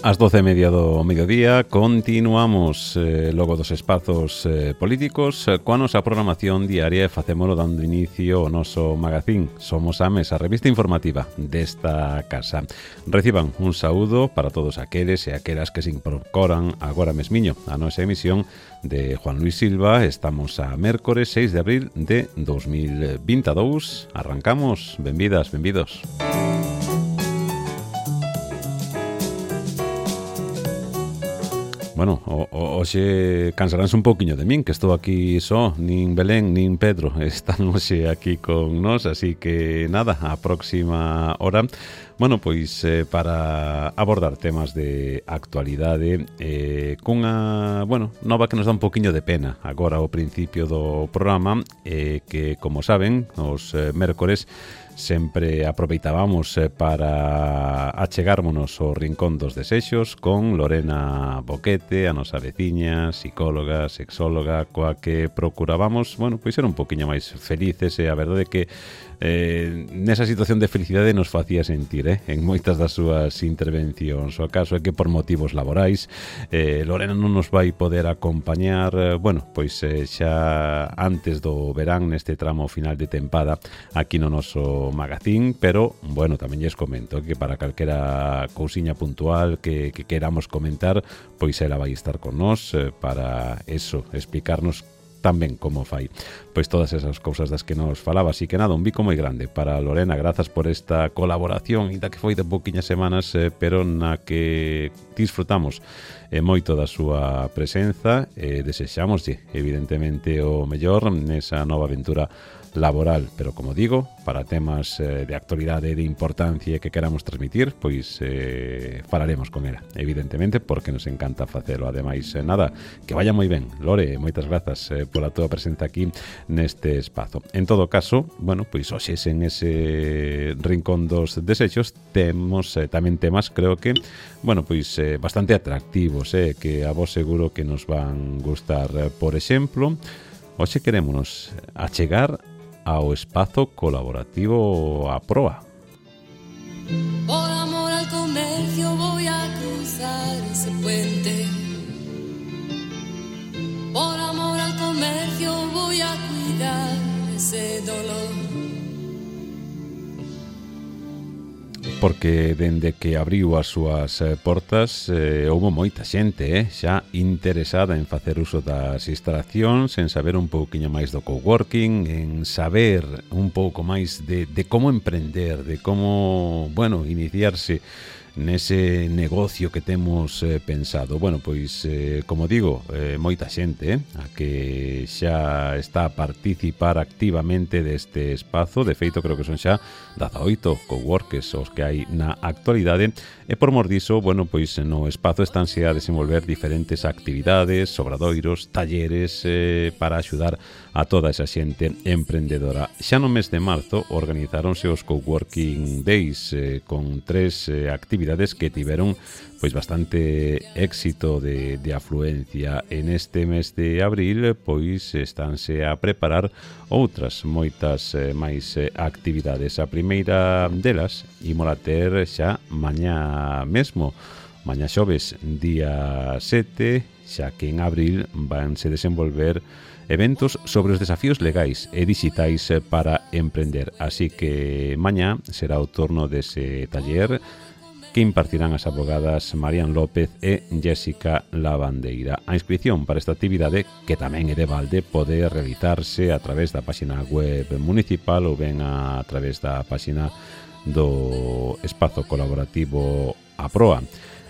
Ás 12:30 do mediodía continuamos logo dos espazos políticos coa nosa programación diaria e facémolo dando inicio ao noso magazín. Somos a Mesa, a revista informativa desta casa. Reciban un saúdo para todos aqueles e aquelas que se incorporan agora mesmiño a nosa emisión de Juan Luis Silva. Estamos a mércores 6 de abril de 2022. Arrancamos. Benvidas, benvidos. Bueno, hoxe cansaránse un pouquiño de min, que estou aquí só, nin Belén, nin Pedro están hoxe aquí con nós, así que nada, a próxima hora, bueno, pois para abordar temas de actualidade cunha, bueno, nova que nos dá un pouquiño de pena agora ao principio do programa, que, como saben, os mércores sempre aproveitábamos para achegármonos ao Rincón dos Desexos con Lorena Boquete, a nosa veciña, psicóloga, sexóloga, coa que procurábamos, bueno, pois ser un poquinho máis felices, e a verdade é que nesa situación de felicidade nos facía sentir en moitas das súas intervencións. O caso é que por motivos laborais Lorena non nos vai poder acompañar, bueno, pois xa antes do verán, neste tramo final de tempada aquí no noso magazín, pero, bueno, tamén lles comento que para calquera cousiña puntual que queramos comentar, pois ela vai estar con nós para eso, explicarnos tamén como fai pois todas esas cousas das que nos falaba. Así que nada, un bico moi grande para Lorena, grazas por esta colaboración, ainda que foi de pouquiñas semanas, pero na que disfrutamos moito da súa presenza, desexámoslle evidentemente o mellor nesa nova aventura laboral, pero como digo, para temas de actualidade e de importancia que queramos transmitir, pois falaremos con ela, evidentemente, porque nos encanta facelo. Ademais, nada, que vaya moi ben. Lore, moitas grazas pola túa presenza aquí neste espazo. En todo caso, bueno, pois hoxe en ese Rincón dos Desexos temos tamén temas, creo que, bueno, pois bastante atractivos, que a vos seguro que nos van gustar. Por exemplo, hoxe querémonos achegar ao espazo colaborativo A Proa. Por amor al comercio voy a cruzar ese puente. Por amor al comercio voy a cuidar ese dolor. Porque dende que abriu as súas portas houbo moita xente xa interesada en facer uso das instalacións, en saber un pouquiño máis do coworking, en saber un pouco máis de como emprender, de como, bueno, iniciarse nese negocio que temos pensado. Bueno, pois, como digo, moita xente a que xa está a participar activamente deste espazo. De feito, creo que son xa 18 coworkers os que hai na actualidade, e por mor diso, bueno, pois no espazo estánse a desenvolver diferentes actividades, obradoiros, talleres para axudar a toda esa xente emprendedora. Xa no mes de marzo organizáronse os Coworking Days con 3 actividades que tiveron pois bastante éxito de afluencia. En este mes de abril pois estánse a preparar outras moitas máis actividades. A primeira delas ímola ter xa mañá mesmo, mañá xoves día 7, xa que en abril vanse desenvolver eventos sobre os desafíos legais e digitais para emprender. Así que mañá será o turno dese taller que impartirán as abogadas Marían López e Jéssica Lavandeira. A inscripción para esta actividade, que tamén é de balde, pode realizarse a través da página web municipal ou ben a través da página do espazo colaborativo A Proa,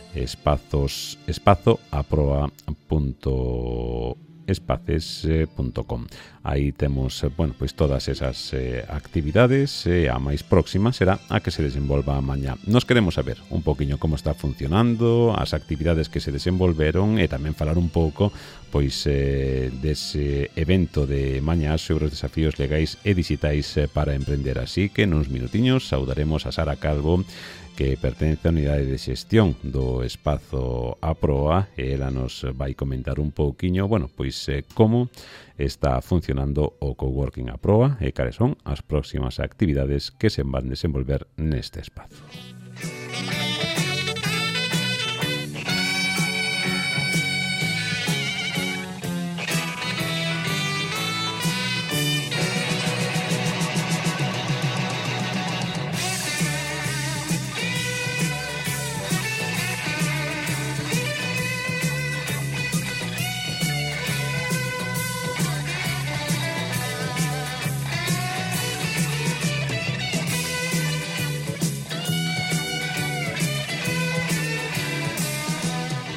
espazoaproa.espaces.com. Aí temos, bueno, pois todas esas actividades, a máis próxima será a que se desenvolva mañá. Nos queremos saber un poquinho como está funcionando, as actividades que se desenvolveron, e tamén falar un pouco pois dese evento de mañá sobre os desafíos legais e digitais para emprender. Así que nuns minutiños saudaremos a Sara Calvo, que pertence á unidade de xestión do espazo A Proa, e ela nos vai comentar un pouquiño, bueno, pois como está funcionando o Coworking A Proa e cales son as próximas actividades que se van desenvolver neste espazo.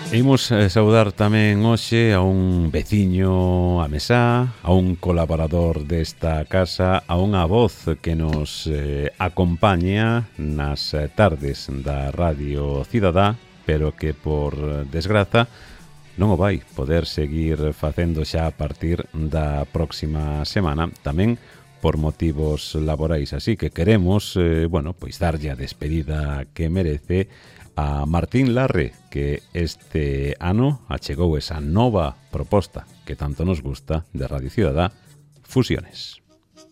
Imos saudar tamén hoxe a un veciño a mesá, a un colaborador desta casa, a unha voz que nos acompaña nas tardes da Radio Cidadá, pero que por desgraza non o vai poder seguir facendo xa a partir da próxima semana, tamén por motivos laborais, así que queremos, pois darlle a despedida que merece a Martín Larre, que este ano achegou esa nova proposta que tanto nos gusta de Radio Cidadá, Fusiones.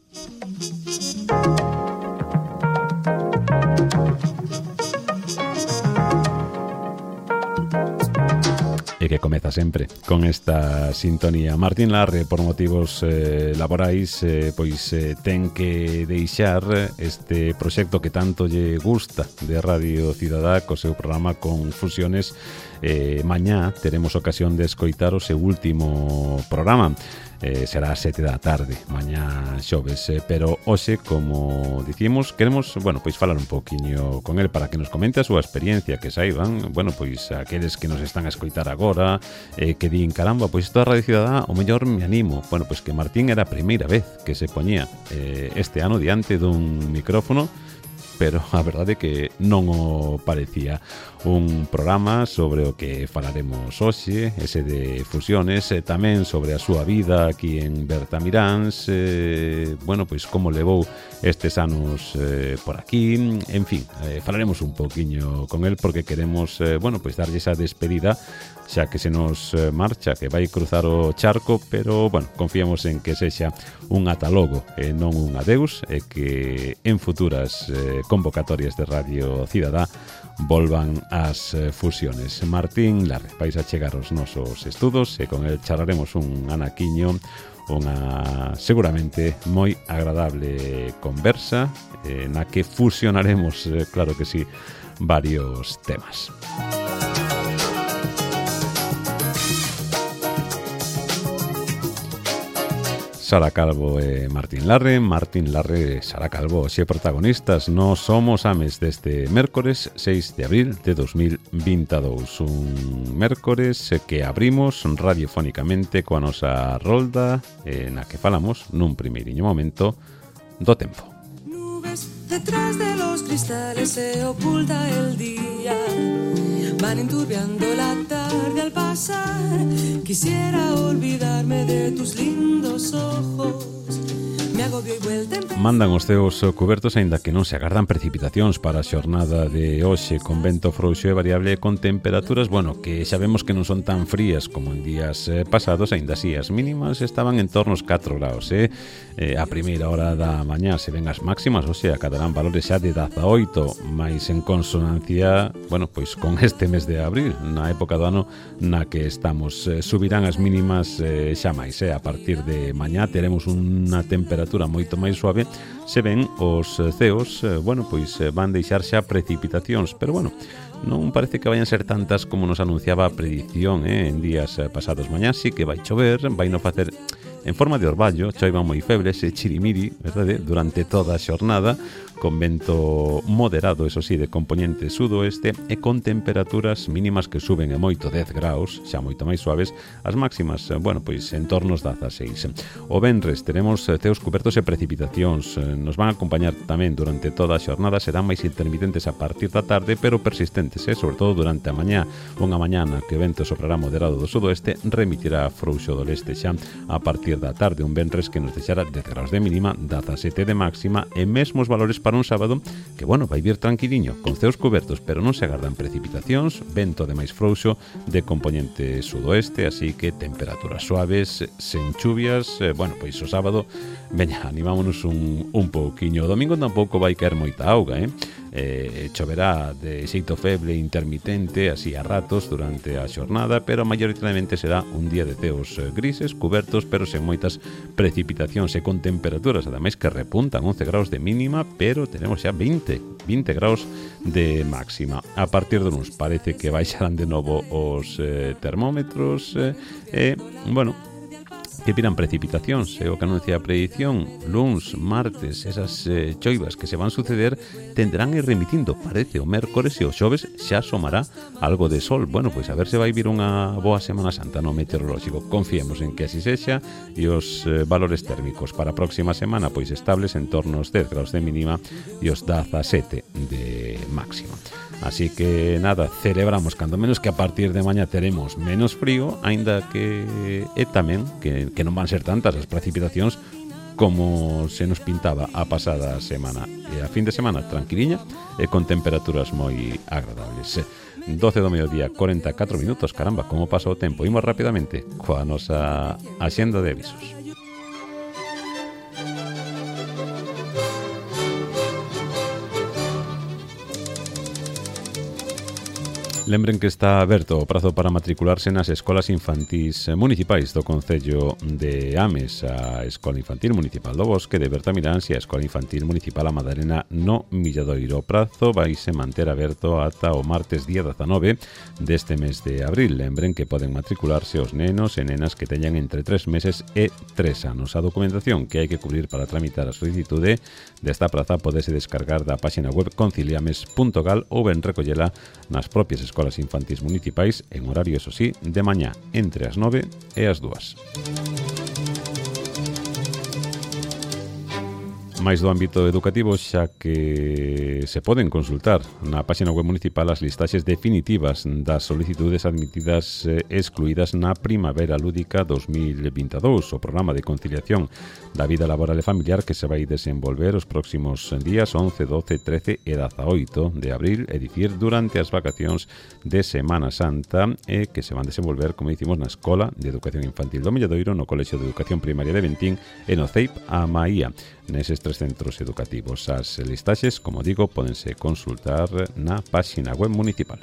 E que comeza sempre con esta sintonía. Martín Larre, por motivos laborais, ten que deixar este proxecto que tanto lle gusta de Radio Cidadá co seu programa con Fusiones. Mañá teremos ocasión de escoitar o seu último programa. Será a 7 da tarde, mañá xoves, pero hoxe, como dicimos, queremos, falar un poquinho con el para que nos comente a súa experiencia, que saiban, aqueles que nos están a escoitar agora, que din, caramba, isto a Radio Cidadá, o mellor me animo. Que Martín era a primeira vez que se poñía este ano diante dun micrófono, pero a verdade é que non o parecía. Un programa sobre o que falaremos hoxe, ese de Fusiones, tamén sobre a súa vida aquí en Bertamiráns, como levou estes anos por aquí, en fin, falaremos un poquinho con el porque queremos, darlle esa despedida, xa que se nos marcha, que vai cruzar o charco, pero, confiamos en que sexa un ata logo e non un adeus, e que en futuras convocatorias de Radio Cidadá volvan as fusiones. Martín Larre, vais a chegar aos nosos estudos e con el charlaremos un anaquiño, unha seguramente moi agradable conversa na que fusionaremos, claro que sí, varios temas. Sara Calvo e Martín Larre, Sara Calvo, xe protagonistas no Somos Ames deste mércores 6 de abril de 2022. Un mércores que abrimos radiofónicamente coa nosa rolda na que falamos nun primeiriño momento do tempo. Nubes detrás de los cristales se oculta el día. Van enturbiando la tarde al pasar. Quisiera olvidarme de tus lindos ojos. Me agobio y vuelta en... Mandan os teus cubertos aínda que non se agardan precipitacións para a xornada de hoxe, con vento frouxo e variable, con temperaturas, que xa vemos que non son tan frías como en días pasados, aínda así as mínimas estaban en torno aos 4 graus, a primeira hora da mañá se ven as máximas, hoxe acadarán valores xa de 18, máis en consonancia, con este mes de abril, na época do ano na que estamos. Subirán as mínimas xa máis, a partir de mañá teremos unha temperatura moito máis suave, se ven os ceos, van deixar xa precipitacións, pero non parece que vayan ser tantas como nos anunciaba a predición en días pasados. Mañá sí que vai chover, vai non facer en forma de orballo, choivan moi febres e chirimiri, verdade, durante toda a xornada, con vento moderado, eso sí, de componente sudoeste e con temperaturas mínimas que suben e moito 10 graus, xa moito máis suaves, as máximas, en torno aos 16. O venres teremos ceos cubertos e precipitacións, nos van a acompañar tamén durante toda a xornada, serán máis intermitentes a partir da tarde, pero persistentes, sobre todo durante a mañá, unha mañana que o vento soprará moderado do sudoeste, remitirá frouxo do leste xa a partir da tarde, un venres que nos deixará 10 graus de mínima, 17 de máxima e mesmos valores para un sábado que, vai vir tranquiliño, con ceos cubertos, pero non se agardan precipitacións, vento de máis frouxo de componente sudoeste, así que temperaturas suaves, sen chuvias, o sábado, animámonos un pouquiño. O domingo tampouco vai caer moita auga, choverá de xeito feble intermitente, así a ratos durante a xornada, pero maioritariamente será un día de ceos grises, cubertos, pero sen moitas precipitacións e con temperaturas, ademais que repuntan 11 graus de mínima, pero tenemos xa 20 graus de máxima. A partir do luns parece que baixarán de novo os termómetros que viran precipitacións, o que anuncia a predición. Luns, martes, esas choivas que se van suceder tenderán a ir remitindo, parece, o mércores, e o xoves xa asomará algo de sol. Bueno, pois a ver se vai vir unha boa Semana Santa no meteorolóxico. Confiemos en que así sexa, e os valores térmicos para a próxima semana pois estables en torno aos 10 graus de mínima e os 17 de máxima. Así que nada, celebramos cando menos que a partir de mañá teremos menos frío, aínda que tamén que non van ser tantas as precipitacións como se nos pintaba a pasada semana. E a fin de semana tranquiliña e con temperaturas moi agradables. 12 do mediodía, 44 minutos, caramba, como pasa o tempo. Imos rapidamente coa nosa axenda de avisos. Lembren que está aberto o prazo para matricularse nas escolas infantís municipais do Concello de Ames, a Escola Infantil Municipal do Bosque de Bertamiráns e a Escola Infantil Municipal A Madalena no Milladoiro. O prazo vaise manter aberto ata o martes día 19 deste mes de abril. Lembren que poden matricularse os nenos e nenas que teñan entre 3 meses e 3 anos. A documentación que hai que cubrir para tramitar a solicitude desta praza podese descargar da página web conciliames.gal ou ben recollela nas propias escolas infantís municipais en horario, eso sí, de mañá entre as 9 e as 2. máis do ámbito educativo, xa que se poden consultar na página web municipal as listaxes definitivas das solicitudes admitidas excluídas na Primavera Lúdica 2022, o programa de conciliación da vida laboral e familiar que se vai desenvolver os próximos días 11, 12, 13 e 18 de abril, é dicir, durante as vacacións de Semana Santa, e que se van desenvolver, como dicimos, na Escola de Educación Infantil do Milladoiro, no Colexio de Educación Primaria de Ventín e no CEIP a Maía. Neses tres centros educativos. As listaxes, como digo, pódense consultar na página web municipal.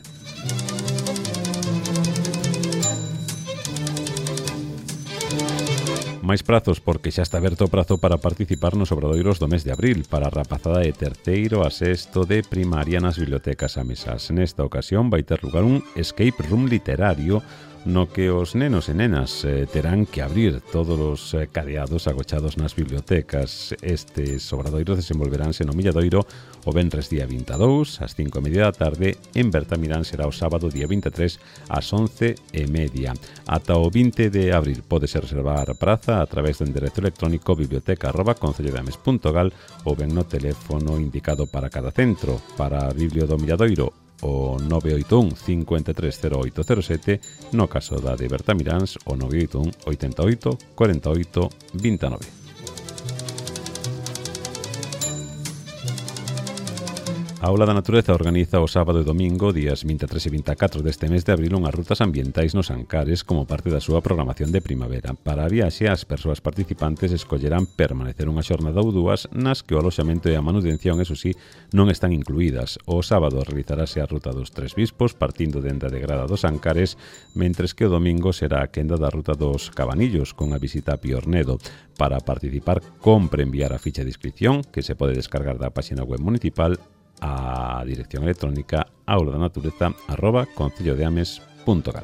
Máis prazos, porque xa está aberto o prazo para participar nos obradoiros do mes de abril para a rapazada de terceiro a sexto de primaria nas bibliotecas amesas. Nesta ocasión vai ter lugar un escape room literario no que os nenos e nenas terán que abrir todos os cadeados agochados nas bibliotecas. Estes obradoiros desenvolveránse no Milladoiro o venres día 22 ás 5:30 da tarde, en Bertamirán será o sábado día 23 ás 11:30. Ata o 20 de abril pódese reservar praza a través do enderezo electrónico biblioteca@concellodeames.gal ou ben no teléfono indicado para cada centro. Para a Biblio do Milladoiro, o 981 530807, no caso da de Bertamiráns, o 981 88 48 29. A Aula da Natureza organiza o sábado e domingo, días 23 e 24 deste mes de abril, unhas rutas ambientais nos Ancares como parte da súa programación de primavera. Para a viaxe, as persoas participantes escollerán permanecer unha xornada ou dúas nas que o aloxamento e a manutención, eso sí, non están incluídas. O sábado realizarase a ruta dos Tres Bispos, partindo dende a Degrada dos Ancares, mentres que o domingo será a quenda da ruta dos Cabanillos, con a visita a Piornedo. Para participar, compre enviar a ficha de inscripción, que se pode descargar da página web municipal, a dirección electrónica aulaDanatureza@concellodeames.gal.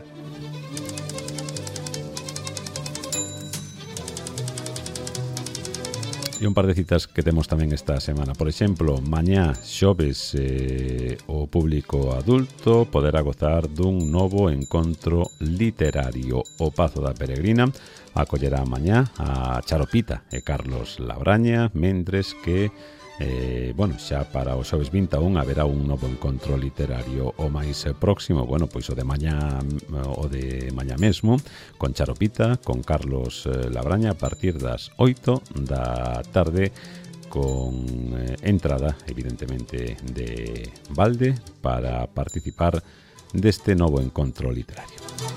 E un par de citas que temos tamén esta semana. Por exemplo, mañá xoves o público adulto poderá gozar dun novo encontro literario. O Pazo da Peregrina acollerá mañá a Charopita e Carlos Labraña, mentres que xa para o xoves 21 haberá un novo encontro literario. O máis próximo, pois o de mañá mesmo, con Charopita, con Carlos Labraña, a partir das 8 da tarde, con entrada, evidentemente, de balde para participar deste novo encontro literario.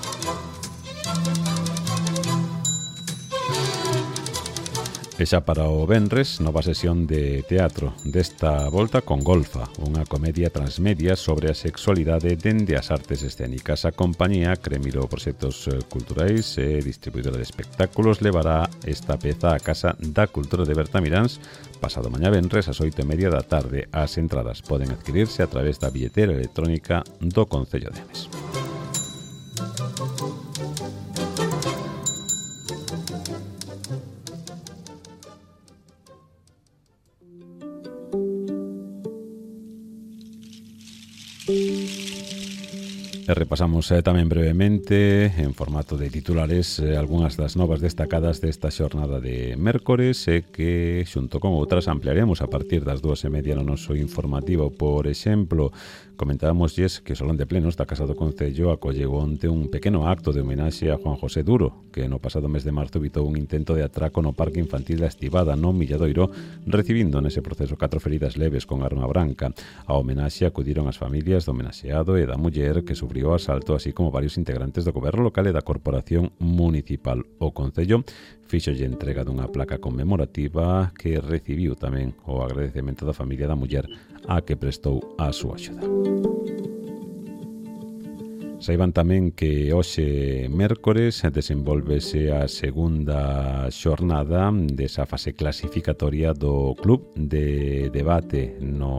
E xa para o venres, nova sesión de teatro, desta volta con Golfa, unha comedia transmedia sobre a sexualidade dende as artes escénicas. A compañía Cremiro Proxectos Culturais e distribuidora de espectáculos levará esta peza á Casa da Cultura de Bertamiráns pasado mañá venres ás 8:30 da tarde. As entradas poden adquirirse a través da billetera electrónica do Concello de Ames. E repasamos tamén brevemente, en formato de titulares, algunhas das novas destacadas desta xornada de mércores que, xunto con outras, ampliaremos a partir das 2:30 no noso informativo. Por exemplo, comentábamosles que o Salón de Plenos da Casa do Concello acolleu onte un pequeno acto de homenaxe a Juan José Duro, que no pasado mes de marzo evitou un intento de atraco no Parque Infantil da Estivada, no Milladoiro, recibindo nese proceso 4 feridas leves con arma branca. A homenaxe acudiron as familias do homenaxeado e da muller que sufriu o asalto, así como varios integrantes do goberno local e da corporación municipal. O Concello fíxolle entrega dunha placa conmemorativa que recibiu tamén o agradecemento da familia da muller a que prestou a súa axuda. Saiban tamén que hoxe mércores desenvolvese a segunda xornada desa fase clasificatoria do Club de Debate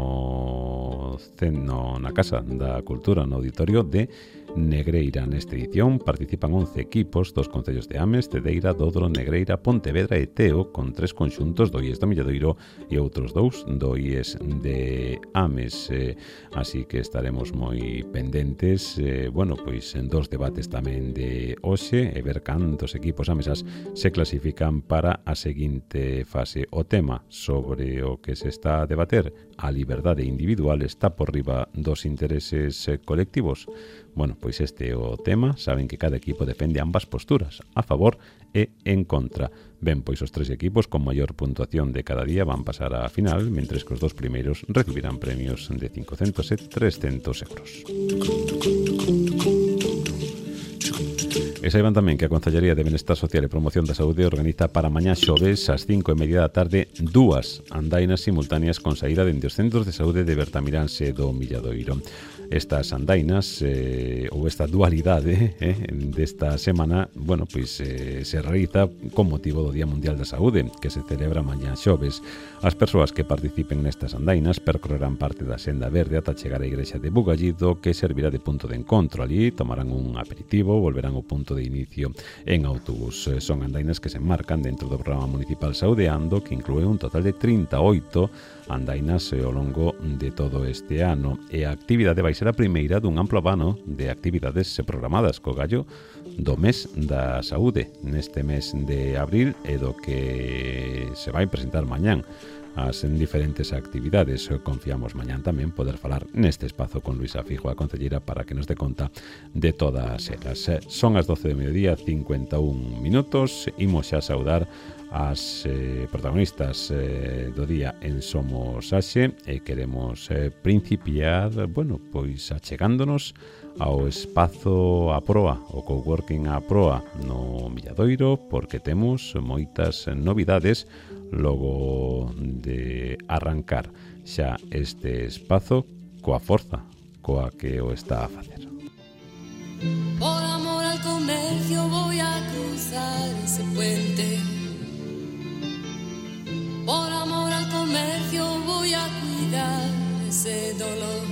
na Casa da Cultura, no Auditorio de Negreira. Nesta edición participan 11 equipos dos concellos de Ames, Cedeira, Dodro, Negreira, Pontevedra e Teo, con 3 conxuntos do IES do Milladoiro e outros 2 do IES de Ames. Así que estaremos moi pendentes, pois en 2 debates tamén de hoxe e ver cantos equipos amesas se clasifican para a seguinte fase. O tema sobre o que se está a debater, a liberdade individual, está por riba dos intereses colectivos. Pois este é o tema. Saben que cada equipo defende ambas posturas, a favor e en contra. Ben, pois os 3 equipos con maior puntuación de cada día van pasar á final, mentres que os 2 primeiros recibirán premios de 500 e 300 euros. E saiban tamén que a Concellería de Benestar Social e Promoción da Saúde organiza para mañá xoves ás 5:30 da tarde 2 andainas simultáneas con saída dende os centros de saúde de Bertamiráns e do Milladoiro. Estas andainas ou esta dualidade desta semana, se realiza con motivo do Día Mundial da Saúde, que se celebra mañá xoves. As persoas que participen nestas andainas percorrerán parte da senda verde ata chegar á igrexa de Bugallido, que servirá de punto de encontro. Allí tomarán un aperitivo, volverán ao punto de inicio en autobús. Son andainas que se enmarcan dentro do programa municipal Saudeando, que inclúe un total de 38 andainas ao longo de todo este ano, e a actividade vai ser a primeira dun amplo abano de actividades programadas co gallo do mes da saúde neste mes de abril e do que se vai presentar mañán as diferentes actividades. Confiamos mañán tamén poder falar neste espazo con Luisa Fijo, a concelleira, para que nos dé conta de todas elas. Son as 12 do mediodía, 51 minutos. Imos xa saudar as protagonistas do día en Somos Axe e queremos principiar, achegándonos ao espazo A Proa, o coworking A Proa no Milladoiro, porque temos moitas novidades logo de arrancar xa este espazo coa forza coa que o está a facer. Por amor al comercio voy a cruzar ese puente. Por amor al comercio voy a cuidar ese dolor.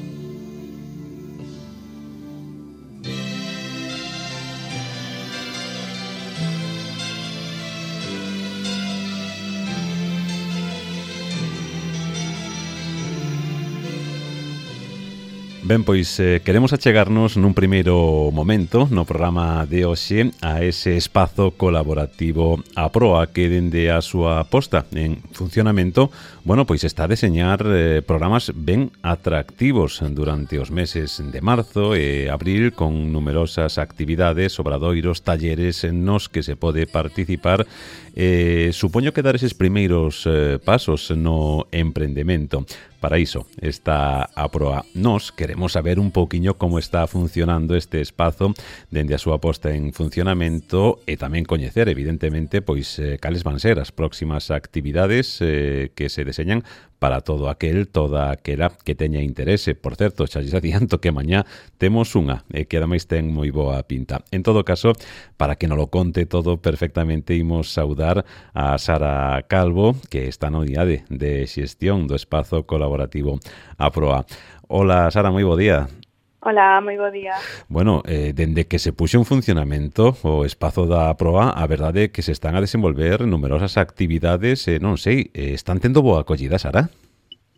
Ben, pois queremos achegarnos nun primeiro momento no programa de hoxe a ese espazo colaborativo A Proa, que dende a súa posta en funcionamento, pois está a deseñar programas ben atractivos durante os meses de marzo e abril, con numerosas actividades, obradoiros, talleres nos que se pode participar. Supoño que dar eses primeiros pasos no emprendemento. Para iso está A Proa. Nos queremos saber un pouquiño como está funcionando este espazo dende a súa posta en funcionamento e tamén coñecer, evidentemente, pois cales van ser as próximas actividades que se deseñan para toda aquela que teña interese. Por certo, xa lles adianto que mañá temos unha que ademais ten moi boa pinta. En todo caso, para que non lo conte todo perfectamente, imos saudar a Sara Calvo, que está na unidade de xestión do espazo colaborativo A Proa. Hola, Sara, moi bo día. Hola, moi bo día. Dende que se puxo en funcionamento o espazo da Proa, a verdade é que se están a desenvolver numerosas actividades, non sei, están tendo boa acollida, Sara?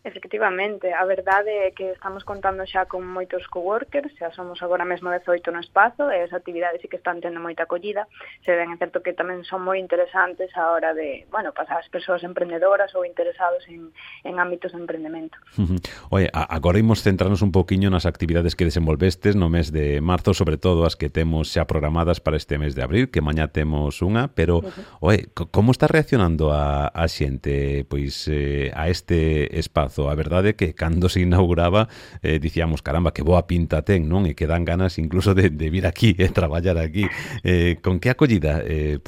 Efectivamente, a verdade é que estamos contando xa con moitos coworkers, xa somos agora mesmo 18 no espazo, e as actividades sí que están tendo moita acollida, se ben é certo que tamén son moi interesantes a hora de, para as persoas emprendedoras ou interesados en ámbitos de emprendemento. Oye, agora imos centrarnos un poquinho nas actividades que desenvolvestes no mes de marzo, sobre todo as que temos xa programadas para este mes de abril, que mañá temos unha, pero, oye, como está reaccionando a xente, pois, a este espazo? A verdade é que cando se inauguraba dicíamos, caramba, que boa pinta ten, non? E que dan ganas incluso de vir aquí e traballar aquí. Con que acollida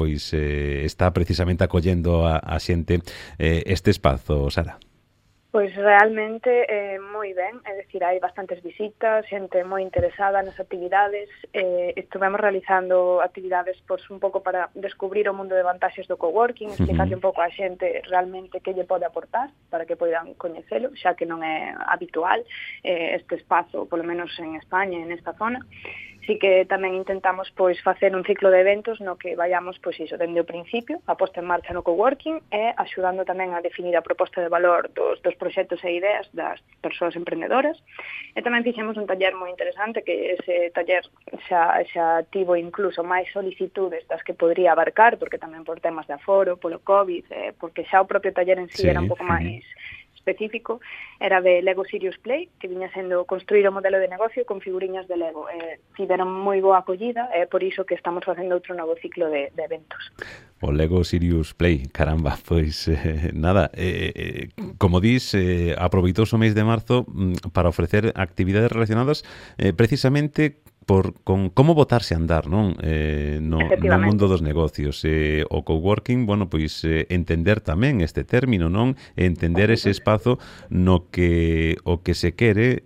está precisamente acollendo a xente este espazo, Sara? Pois realmente moi ben, é dicir, hai bastantes visitas, xente moi interesada nas actividades, estivemos realizando actividades un pouco para descubrir o mundo de vantaxes do coworking, explicarle un pouco a xente realmente que lle pode aportar para que poidan coñecelo, xa que non é habitual este espazo, polo menos en España, en esta zona. Sí que tamén intentamos facer un ciclo de eventos no que vayamos dende o principio, a posta en marcha no coworking e axudando tamén a definir a proposta de valor dos proxectos e ideas das persoas emprendedoras. E tamén fixemos un taller moi interesante que ese taller xa tivo incluso máis solicitudes das que podría abarcar, porque tamén por temas de aforo, polo COVID, porque xa o propio taller en sí era un pouco máis específico, era de Lego Serious Play, que viña sendo construir o modelo de negocio con figuriñas de Lego. Tiveron moi boa acollida, e por iso que estamos facendo outro novo ciclo de eventos. O Lego Serious Play, caramba, pois nada, como dis, aproveitouse o mes de marzo para ofrecer actividades relacionadas precisamente con como botarse a andar, non? No mundo dos negocios. O coworking, pois entender tamén este término, non? Entender ese espazo no que o que se quere,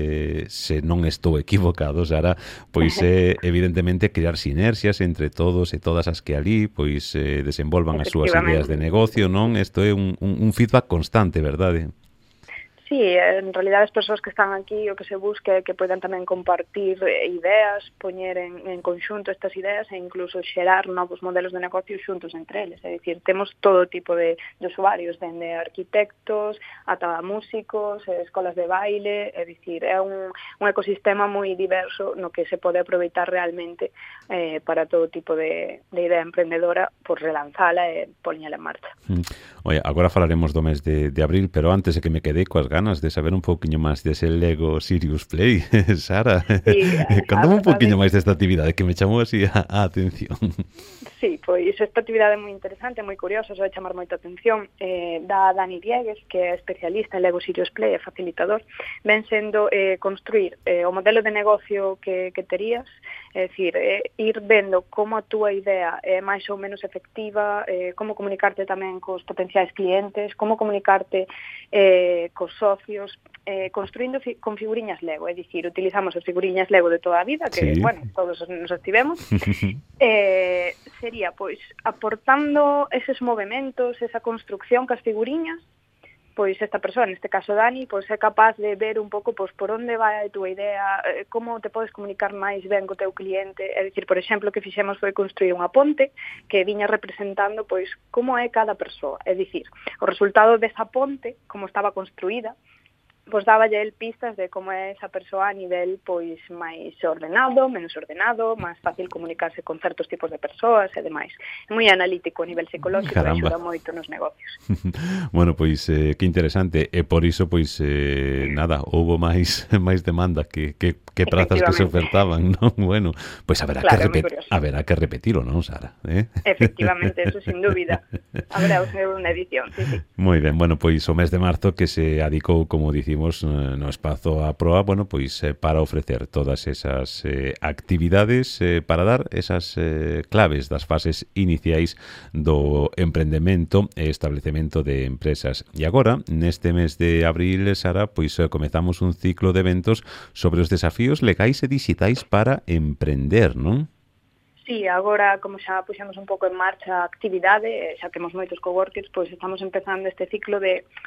se non estou equivocado, Sara, pois evidentemente crear sinerxias entre todos e todas as que ali pois desenvolvan as súas ideas de negocio, non? Isto é un feedback constante, verdade? Sí, en realidad as persoas que están aquí o que se busca é que poidan tamén compartir ideas, poñer en conxunto estas ideas e incluso xerar novos modelos de negocio xuntos entre eles. É dicir, temos todo tipo de usuarios, dende arquitectos ata músicos, escolas de baile, é dicir, é un ecosistema moi diverso no que se pode aproveitar realmente para todo tipo de idea emprendedora por relanzala e poñela en marcha. Oye, agora falaremos do mes de abril, pero antes de que me quedei coas ganas de saber un pouquiño máis dese Lego Serious Play, Sara, sí, contame un pouquiño máis desta actividade que me chamou así a atención. Sí, pois esta actividade é moi interesante, moi curiosa, vai chamar moita atención. Da Dani Diegues, que é especialista en Lego Serious Play, é facilitador, ven sendo construir o modelo de negocio que terías, é dicir, ir vendo como a túa idea é máis ou menos efectiva, como comunicarte tamén cos potenciais clientes, como comunicarte cos socios, construindo con figuriñas Lego, é dicir, utilizamos as figuriñas Lego de toda a vida, que, sí, todos nos activemos, sería, pois, aportando eses movementos, esa construcción cas figuriñas, pois esta persoa, neste caso Dani, pois é capaz de ver un pouco pois por onde vai a túa idea, como te podes comunicar máis ben co teu cliente. É dicir, por exemplo, que fixemos foi construir unha ponte que viña representando pois como é cada persoa. É dicir, o resultado desa ponte, como estaba construída, pois dáballe el pistas de como é esa persoa a nivel pois máis ordenado, menos ordenado, máis fácil comunicarse con certos tipos de persoas e demais. É moi analítico a nivel psicolóxico e axuda moito nos negocios. Bueno, pois que interesante, e por iso pois nada, houbo máis demanda que prazas que se ofertaban, non? Bueno, pois haberá que repetilo, non, Sara? Efectivamente, eso sin dúbida. Haberá unha edición, sí, sí. Moi ben, bueno, pois o mes de marzo que se adicou, como dicimos, no espazo a proa, pois para ofrecer todas esas actividades para dar esas claves das fases iniciais do emprendemento e establecemento de empresas. E agora, neste mes de abril, Sara, pois comezamos un ciclo de eventos sobre os desafíos legais e digitais para emprender, non? Sí, agora, como xa puxemos un pouco en marcha a actividade, xa temos moitos coworkers, pois estamos empezando este ciclo de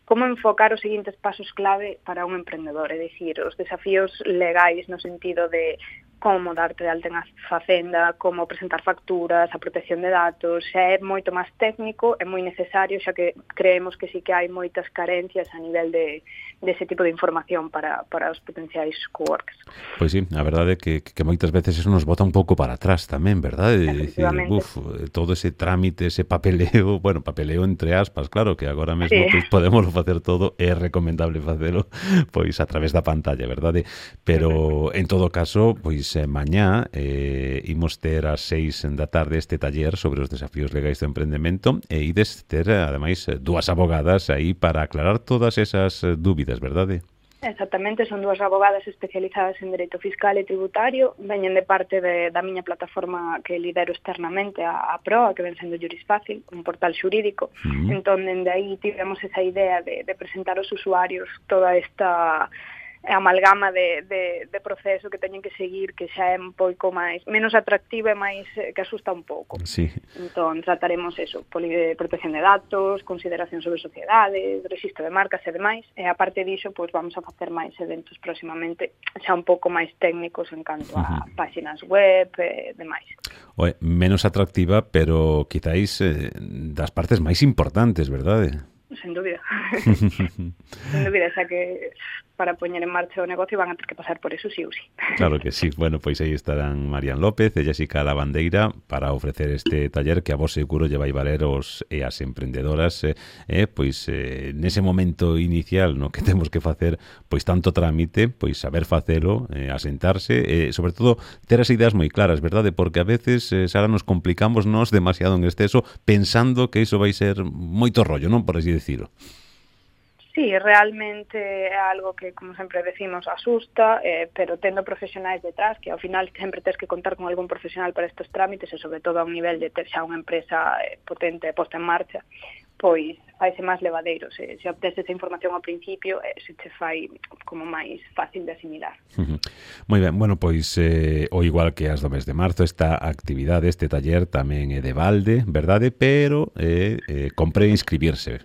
como enfocar os seguintes pasos clave para un emprendedor, é dicir, os desafíos legais no sentido de como darte de alta en Facenda, como presentar facturas, a protección de datos, xa é moito máis técnico, é moi necesario, xa que creemos que sí que hai moitas carencias a nivel de ese tipo de información para os potenciais coworkers. Pois sí, a verdade é que moitas veces eso nos bota un pouco para atrás tamén, verdade? Efectivamente. Todo ese trámite, ese papeleo, bueno, papeleo entre aspas, claro, que agora mesmo pois podemos facer todo, é recomendable facelo pois a través da pantalla, verdade? Pero en todo caso, pois mañá imos ter ás 6 da tarde este taller sobre os desafíos legais do emprendemento e ides ter, ademais, dúas abogadas aí para aclarar todas esas dúbidas, verdade? Exactamente, son dúas abogadas especializadas en Dereito Fiscal e Tributario, veñen de parte da miña plataforma que lidero externamente, a PROA, que ven sendo Juris Fácil, un portal xurídico. Entón, dende aí tivemos esa idea de presentar aos usuarios toda esta amalgama de proceso que teñen que seguir, que xa é un pouco menos atractiva e máis que asusta un pouco. Sí. Entón, trataremos eso, protección de datos, consideración sobre sociedades, registro de marcas e demais, e a parte diso, pois vamos a facer máis eventos próximamente, xa un pouco máis técnicos en canto a páxinas web e demais. Oe, menos atractiva, pero quizáis das partes máis importantes, verdade? Sen dúbida. Sen dúbida, xa que para poñer en marcha o negocio van a ter que pasar por eso sí ou sí. Claro que sí. Bueno, pois aí estarán Marian López e Jessica Lavandeira para ofrecer este taller que a vos seguro lle vai valer os e as emprendedoras pois nese momento inicial no que temos que facer pois tanto trámite, pois saber facelo, asentarse e sobre todo ter as ideas moi claras, verdade? Porque a veces Sara, nos complicamos nos demasiado en exceso pensando que iso vai ser moito rollo, non? Por así decirlo. Sí, realmente é algo que, como sempre decimos, asusta, pero tendo profesionais detrás, que ao final sempre tens que contar con algún profesional para estes trámites e sobre todo a un nivel de ter xa unha empresa potente posta en marcha, pois faise máis levadeiro. Se obtes esa información ao principio, se te fai como máis fácil de asimilar. Moi ben, bueno, pois o igual que as do mes de marzo, esta actividade, este taller tamén é de balde, verdade? Pero compre inscribirse.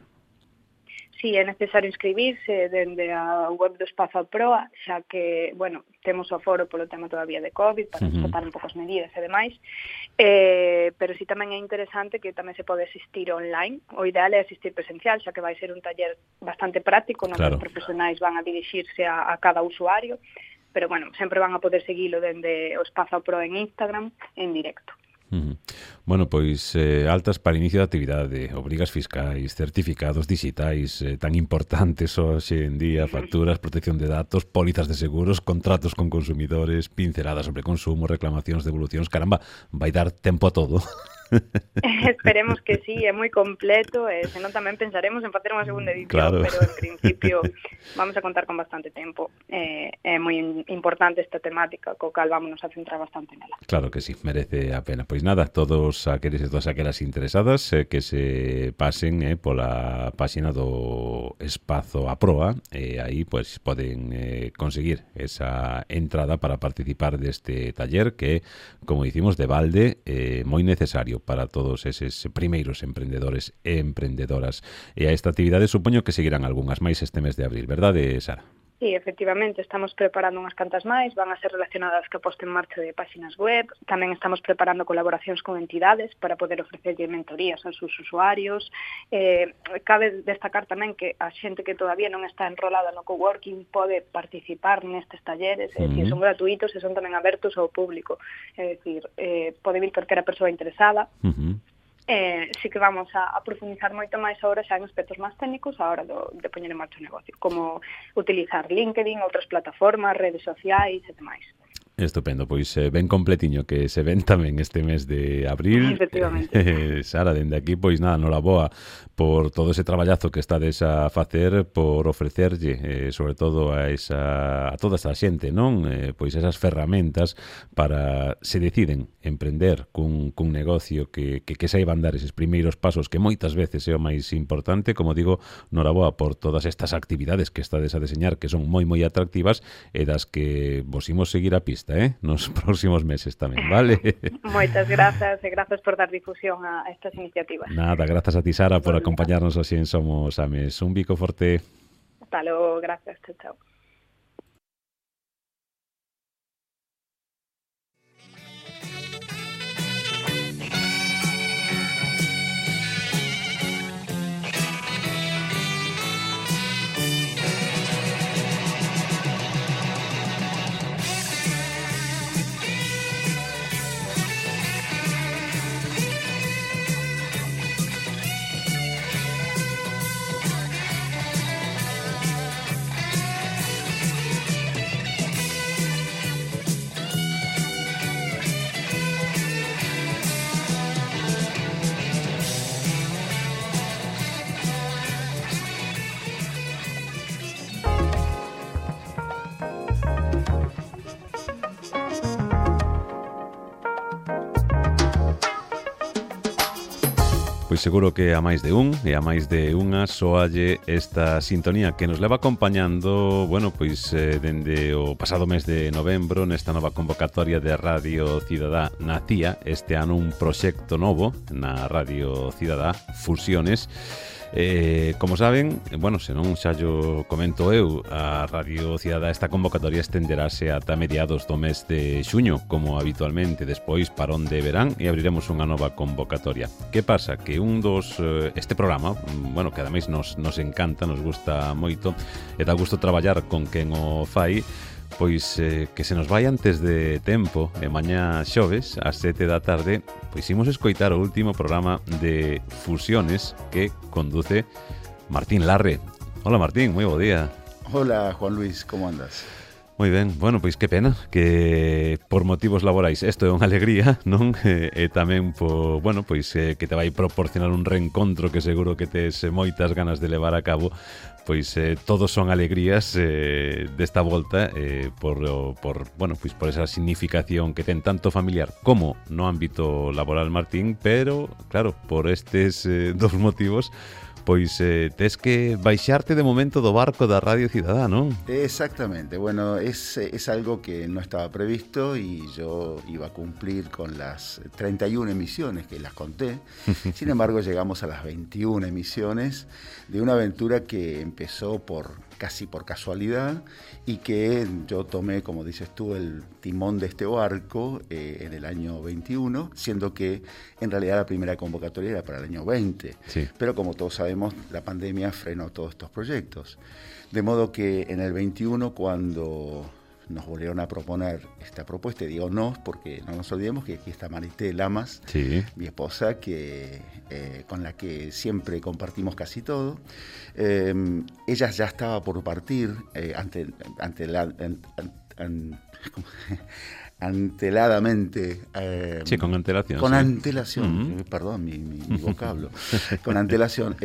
Sí, é necesario inscribirse dende a web do Espazo a Proa, xa que, bueno, temos o aforo polo tema todavía de COVID, para respetar un pouco as medidas e demais, pero sí tamén é interesante que tamén se pode asistir online. O ideal é asistir presencial, xa que vai ser un taller bastante práctico, no que os profesionais van a dirixirse a cada usuario, pero, bueno, sempre van a poder seguilo dende o Espazo a Proa en Instagram en directo. Bueno, pois altas para inicio de actividade, obrigas fiscais, certificados digitais tan importantes hoxe en día, facturas, protección de datos, pólizas de seguros, contratos con consumidores, pinceladas sobre consumo, reclamacións, devolucións, caramba, vai dar tempo a todo. Esperemos que sí, é moi completo, senón tamén pensaremos en facer unha segunda edición, claro. Pero en principio vamos a contar con bastante tempo. É moi importante esta temática, co cal vámonos a centrar bastante nela. Claro que sí, merece a pena. Pois nada, todos aqueles e todas aquelas interesadas que se pasen pola páxina do Espazo a Proa e aí pois poden conseguir esa entrada para participar deste taller que, como dicimos, de balde moi necesario para todos eses primeiros emprendedores e emprendedoras. E a esta actividade supoño que seguirán algunhas máis este mes de abril, verdade, Sara? Sí, efectivamente, estamos preparando unhas cantas máis, van a ser relacionadas ca posta en marcha de páxinas web, tamén estamos preparando colaboracións con entidades para poder ofrecerlle mentorías aos seus usuarios. Cabe destacar tamén que a xente que todavía non está enrolada no coworking pode participar nestes talleres, é dicir, son gratuitos e son tamén abertos ao público, é dicir, pode vir calquera persoa interesada. Sí que vamos a profundizar moito máis agora xa en aspectos máis técnicos a hora de poñer en marcha o negocio, como utilizar LinkedIn, outras plataformas, redes sociais e demais. Estupendo, pois ben completiño que se ven tamén este mes de abril. Efectivamente. Sara, dende aquí, pois nada, noraboa por todo ese traballazo que estades a facer, por ofrecerlle, sobre todo a toda esa xente, non? Pois esas ferramentas para se deciden emprender cun negocio que saiban dar eses primeiros pasos que moitas veces é o máis importante. Como digo, noraboa por todas estas actividades que estades a deseñar, que son moi atractivas e das que vos imos seguir a pista. festa, nos próximos meses tamén, vale? Moitas grazas e grazas por dar difusión a estas iniciativas. Nada, grazas a ti, Sara, por acompañarnos así en Somos Ames. Un bico forte. Hasta luego, gracias, chao. Pois seguro que a máis de un e a máis de unha soalle esta sintonía que nos leva acompañando, bueno, pois dende o pasado mes de novembro nesta nova convocatoria de Radio Cidadá nacía este ano un proxecto novo na Radio Cidadá, Fusiones. Como saben, bueno, se non xa yo comento eu, a Radio Cidadá esta convocatoria estenderase ata mediados do mes de xuño, como habitualmente, despois parón de verán e abriremos unha nova convocatoria. Que pasa? Que este programa, bueno, que ademais nos encanta, nos gusta moito, e dá gusto traballar con quen o fai, pois que se nos vai antes de tempo e mañá xoves ás 7 da tarde pois imos escoitar o último programa de Fusiones que conduce Martín Larre. Hola Martín, moi bo día. Hola Juan Luis, como andas? Moi ben, bueno, pois que pena que por motivos laborais isto é unha alegría, non? E tamén bueno, pois que te vai proporcionar un reencontro que seguro que tes moitas ganas de levar a cabo. Pois todos son alegrías desta volta bueno, pois por esa significación que ten tanto familiar como no ámbito laboral, Martín, pero claro, por estes dos motivos pois tes que baixarte de momento do barco da Radio Cidadá, non? Exactamente, bueno, es algo que no estaba previsto y yo iba a cumplir con las 31 emisiones que las conté. Sin embargo, llegamos a las 21 emisiones de una aventura que empezó casi por casualidad y que yo tomé, como dices tú, el timón de este barco en el año 21, siendo que en realidad la primera convocatoria era para el año 20. Sí. Pero como todos sabemos, la pandemia frenó todos estos proyectos. De modo que en el 21, cuando nos volvieron a proponer esta propuesta, y digo no, porque no nos olvidemos que aquí está Marité Lamas, sí, mi esposa, con la que siempre compartimos casi todo. Ella ya estaba por partir anteladamente. Sí, con antelación. Con sí. Antelación, perdón, mi vocablo. Con antelación.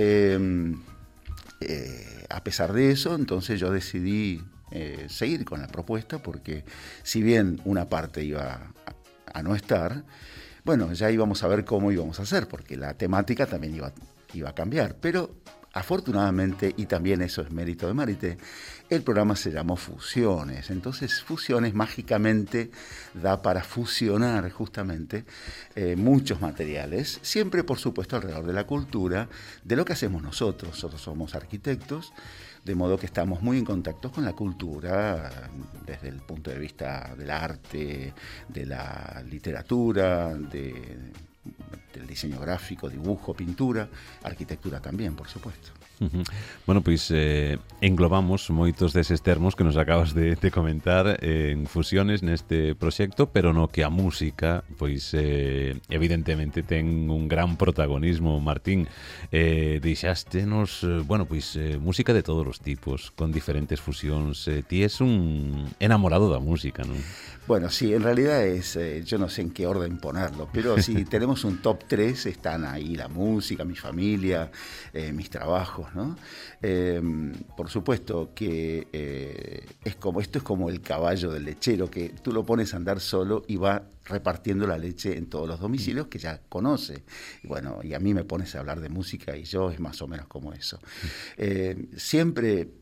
A pesar de eso, entonces yo decidí seguir con la propuesta, porque si bien una parte iba a no estar, bueno, ya íbamos a ver cómo íbamos a hacer, porque la temática también iba a cambiar. Pero afortunadamente, y también eso es mérito de Marité, el programa se llamó Fusiones. Entonces, Fusiones mágicamente da para fusionar justamente muchos materiales, siempre por supuesto alrededor de la cultura, de lo que hacemos nosotros. Nosotros somos arquitectos, de modo que estamos muy en contacto con la cultura desde el punto de vista del arte, de la literatura, del diseño gráfico, dibujo, pintura, arquitectura también, por supuesto. Bueno, pois englobamos moitos deses termos que nos acabas de comentar en Fusiones neste proxecto, pero no que a música, pois evidentemente ten un gran protagonismo. Martín, deixástenos, bueno, pois música de todos os tipos, con diferentes fusións. Ti es un enamorado da música, non? Bueno, sí, en realidad yo no sé en qué orden ponerlo, pero si tenemos un top 3, están ahí la música, mi familia, mis trabajos, ¿no? Por supuesto que esto es como el caballo del lechero, que tú lo pones a andar solo y va repartiendo la leche en todos los domicilios que ya conoce. Y bueno, y a mí me pones a hablar de música y yo es más o menos como eso. Siempre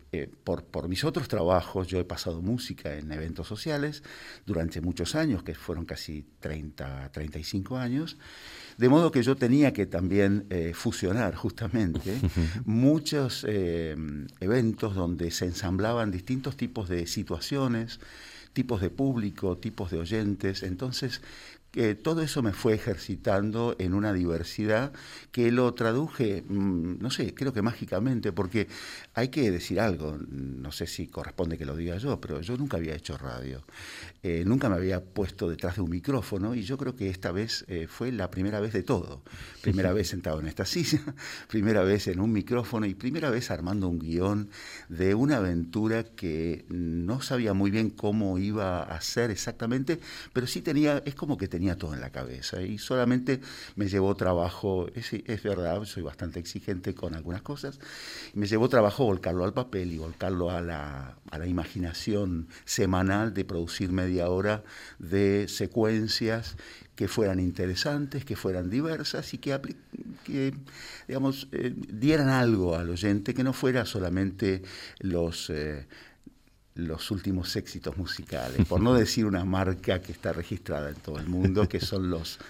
por mis otros trabajos, yo he pasado música en eventos sociales durante muchos años, que fueron casi 35 años, de modo que yo tenía que también fusionar justamente muchos eventos donde se ensamblaban distintos tipos de situaciones, tipos de público, tipos de oyentes. Entonces, todo eso me fue ejercitando en una diversidad que lo traduje, no sé, creo que mágicamente, porque hay que decir algo, no sé si corresponde que lo diga yo, pero yo nunca había hecho radio, nunca me había puesto detrás de un micrófono, y yo creo que esta vez fue la primera vez de todo. Primera vez sentado en esta silla, primera vez en un micrófono y primera vez armando un guión de una aventura que no sabía muy bien cómo iba a ser exactamente, pero sí es como que tenía todo en la cabeza, y solamente me llevó trabajo, es verdad, soy bastante exigente con algunas cosas, me llevó trabajo volcarlo al papel y volcarlo a la imaginación semanal de producir media hora de secuencias que fueran interesantes, que fueran diversas y que digamos, dieran algo al oyente, que no fuera solamente los últimos éxitos musicales, por no decir una marca que está registrada en todo el mundo, que son los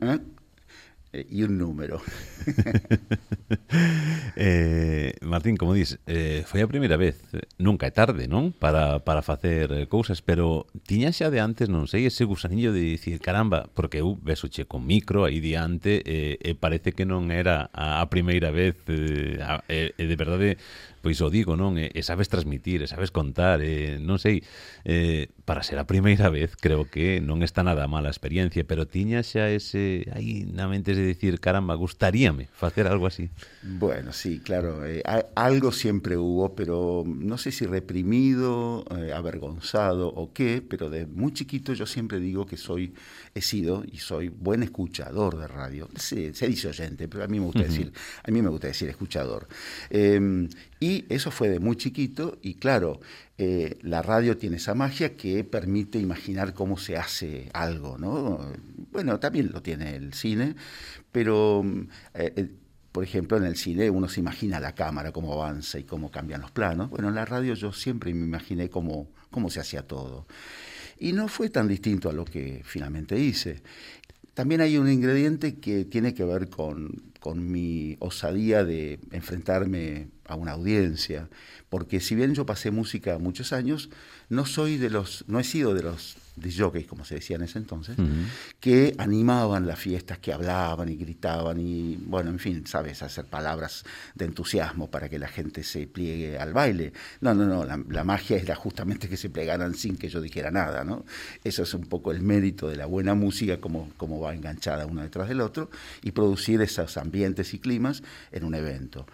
y un número. Martín, como dices, foi a primeira vez, nunca é tarde, non? Para facer cousas, pero tiña xa de antes, non sei, ese gusanillo de dicir, caramba, porque eu vesoche con micro aí diante, e parece que non era a primeira vez, e de verdade, pois o digo, non? E sabes transmitir, e sabes contar, non sei, para ser a primeira vez, creo que non está nada mala a experiencia, pero tiña xa ese aí na mente de decir, caramba, gustaríame facer algo así. Bueno, sí, claro, algo siempre hubo, pero no sé si reprimido, avergonzado o qué, pero de muy chiquito yo siempre digo que he sido y soy buen escuchador de radio. Se dice oyente, pero a mí me gusta decir escuchador. Y eso fue de muy chiquito, y claro, la radio tiene esa magia que permite imaginar cómo se hace algo, ¿no? Bueno, también lo tiene el cine, pero por ejemplo, en el cine uno se imagina la cámara, cómo avanza y cómo cambian los planos. Bueno, en la radio yo siempre me imaginé cómo se hacía todo. Y no fue tan distinto a lo que finalmente hice. También hay un ingrediente que tiene que ver con mi osadía de enfrentarme a una audiencia, porque si bien yo pasé música muchos años, no he sido de los discjockeys, como se decía en ese entonces, que animaban las fiestas, que hablaban y gritaban y, bueno, en fin, sabes, hacer palabras de entusiasmo para que la gente se pliegue al baile. No, la magia era justamente que se plegaran sin que yo dijera nada, ¿no? Eso es un poco el mérito de la buena música, como va enganchada uno detrás del otro, y producir esos ambientes y climas en un evento.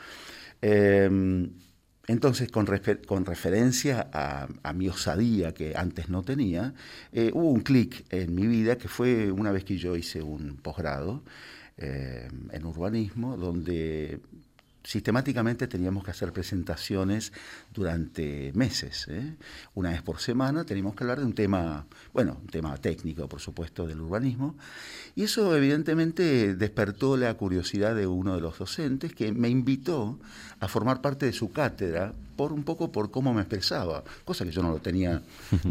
Entonces, con referencia a mi osadía que antes no tenía, hubo un clic en mi vida que fue una vez que yo hice un posgrado en urbanismo, donde sistemáticamente teníamos que hacer presentaciones durante meses, una vez por semana teníamos que hablar de un tema técnico, por supuesto, del urbanismo, y eso evidentemente despertó la curiosidad de uno de los docentes, que me invitó a formar parte de su cátedra un poco por cómo me expresaba, cosa que yo no lo tenía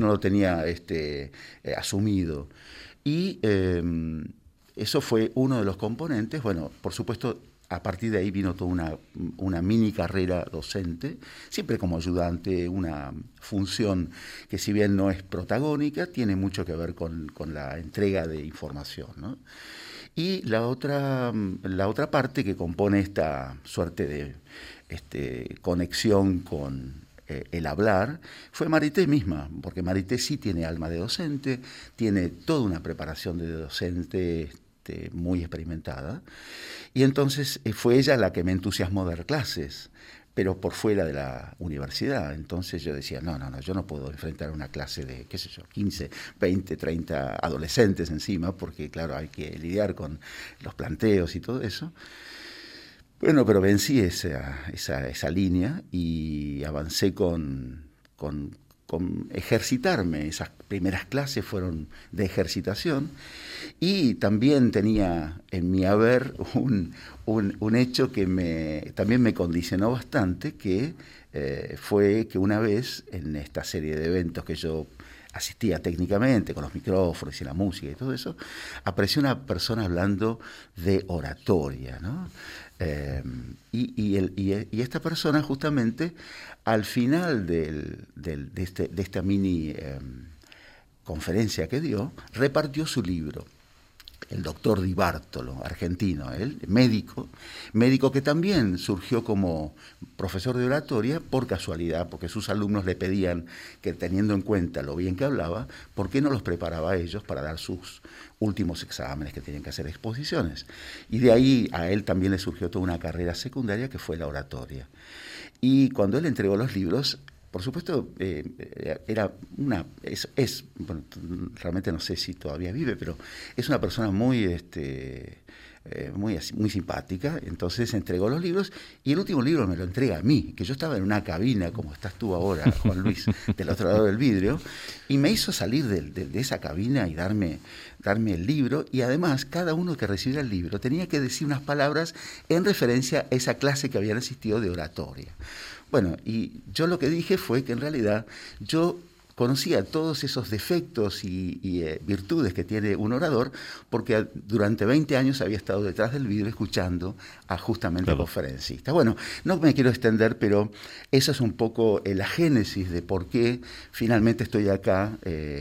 asumido. Y eso fue uno de los componentes. Bueno, por supuesto, a partir de ahí vino toda una mini carrera docente, siempre como ayudante, una función que, si bien no es protagónica, tiene mucho que ver con la entrega de información, ¿no? Y la otra parte que compone esta suerte de conexión con el hablar fue Marité misma, porque Marité sí tiene alma de docente, tiene toda una preparación de docente muy experimentada, y entonces fue ella la que me entusiasmó a dar clases, pero por fuera de la universidad. Entonces yo decía, no, yo no puedo enfrentar una clase de, 15, 20, 30 adolescentes encima, porque claro, hay que lidiar con los planteos y todo eso. Bueno, pero vencí esa línea y avancé con ejercitarme. Esas primeras clases fueron de ejercitación, y también tenía en mi haber un hecho que también me condicionó bastante, que fue que una vez, en esta serie de eventos que yo asistía técnicamente, con los micrófonos y la música y todo eso, apareció una persona hablando de oratoria, ¿no? Y esta persona, justamente, al final de esta mini conferencia que dio, repartió su libro. El doctor Di Bartolo, argentino, él, médico que también surgió como profesor de oratoria por casualidad, porque sus alumnos le pedían que, teniendo en cuenta lo bien que hablaba, ¿por qué no los preparaba a ellos para dar sus últimos exámenes, que tenían que hacer exposiciones? Y de ahí a él también le surgió toda una carrera secundaria que fue la oratoria. Y cuando él entregó los libros, por supuesto, bueno, realmente no sé si todavía vive, pero es una persona muy simpática. Entonces entregó los libros y el último libro me lo entrega a mí, que yo estaba en una cabina, como estás tú ahora, Juan Luis, del otro lado del vidrio, y me hizo salir de esa cabina y darme el libro. Y además, cada uno que recibiera el libro tenía que decir unas palabras en referencia a esa clase que habían asistido de oratoria. Bueno, y yo lo que dije fue que en realidad yo conocía todos esos defectos y virtudes que tiene un orador, porque durante 20 años había estado detrás del vidrio escuchando a justamente conferencistas. Bueno, no me quiero extender, pero esa es un poco la génesis de por qué finalmente estoy acá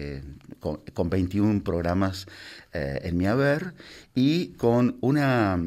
con 21 programas en mi haber y con una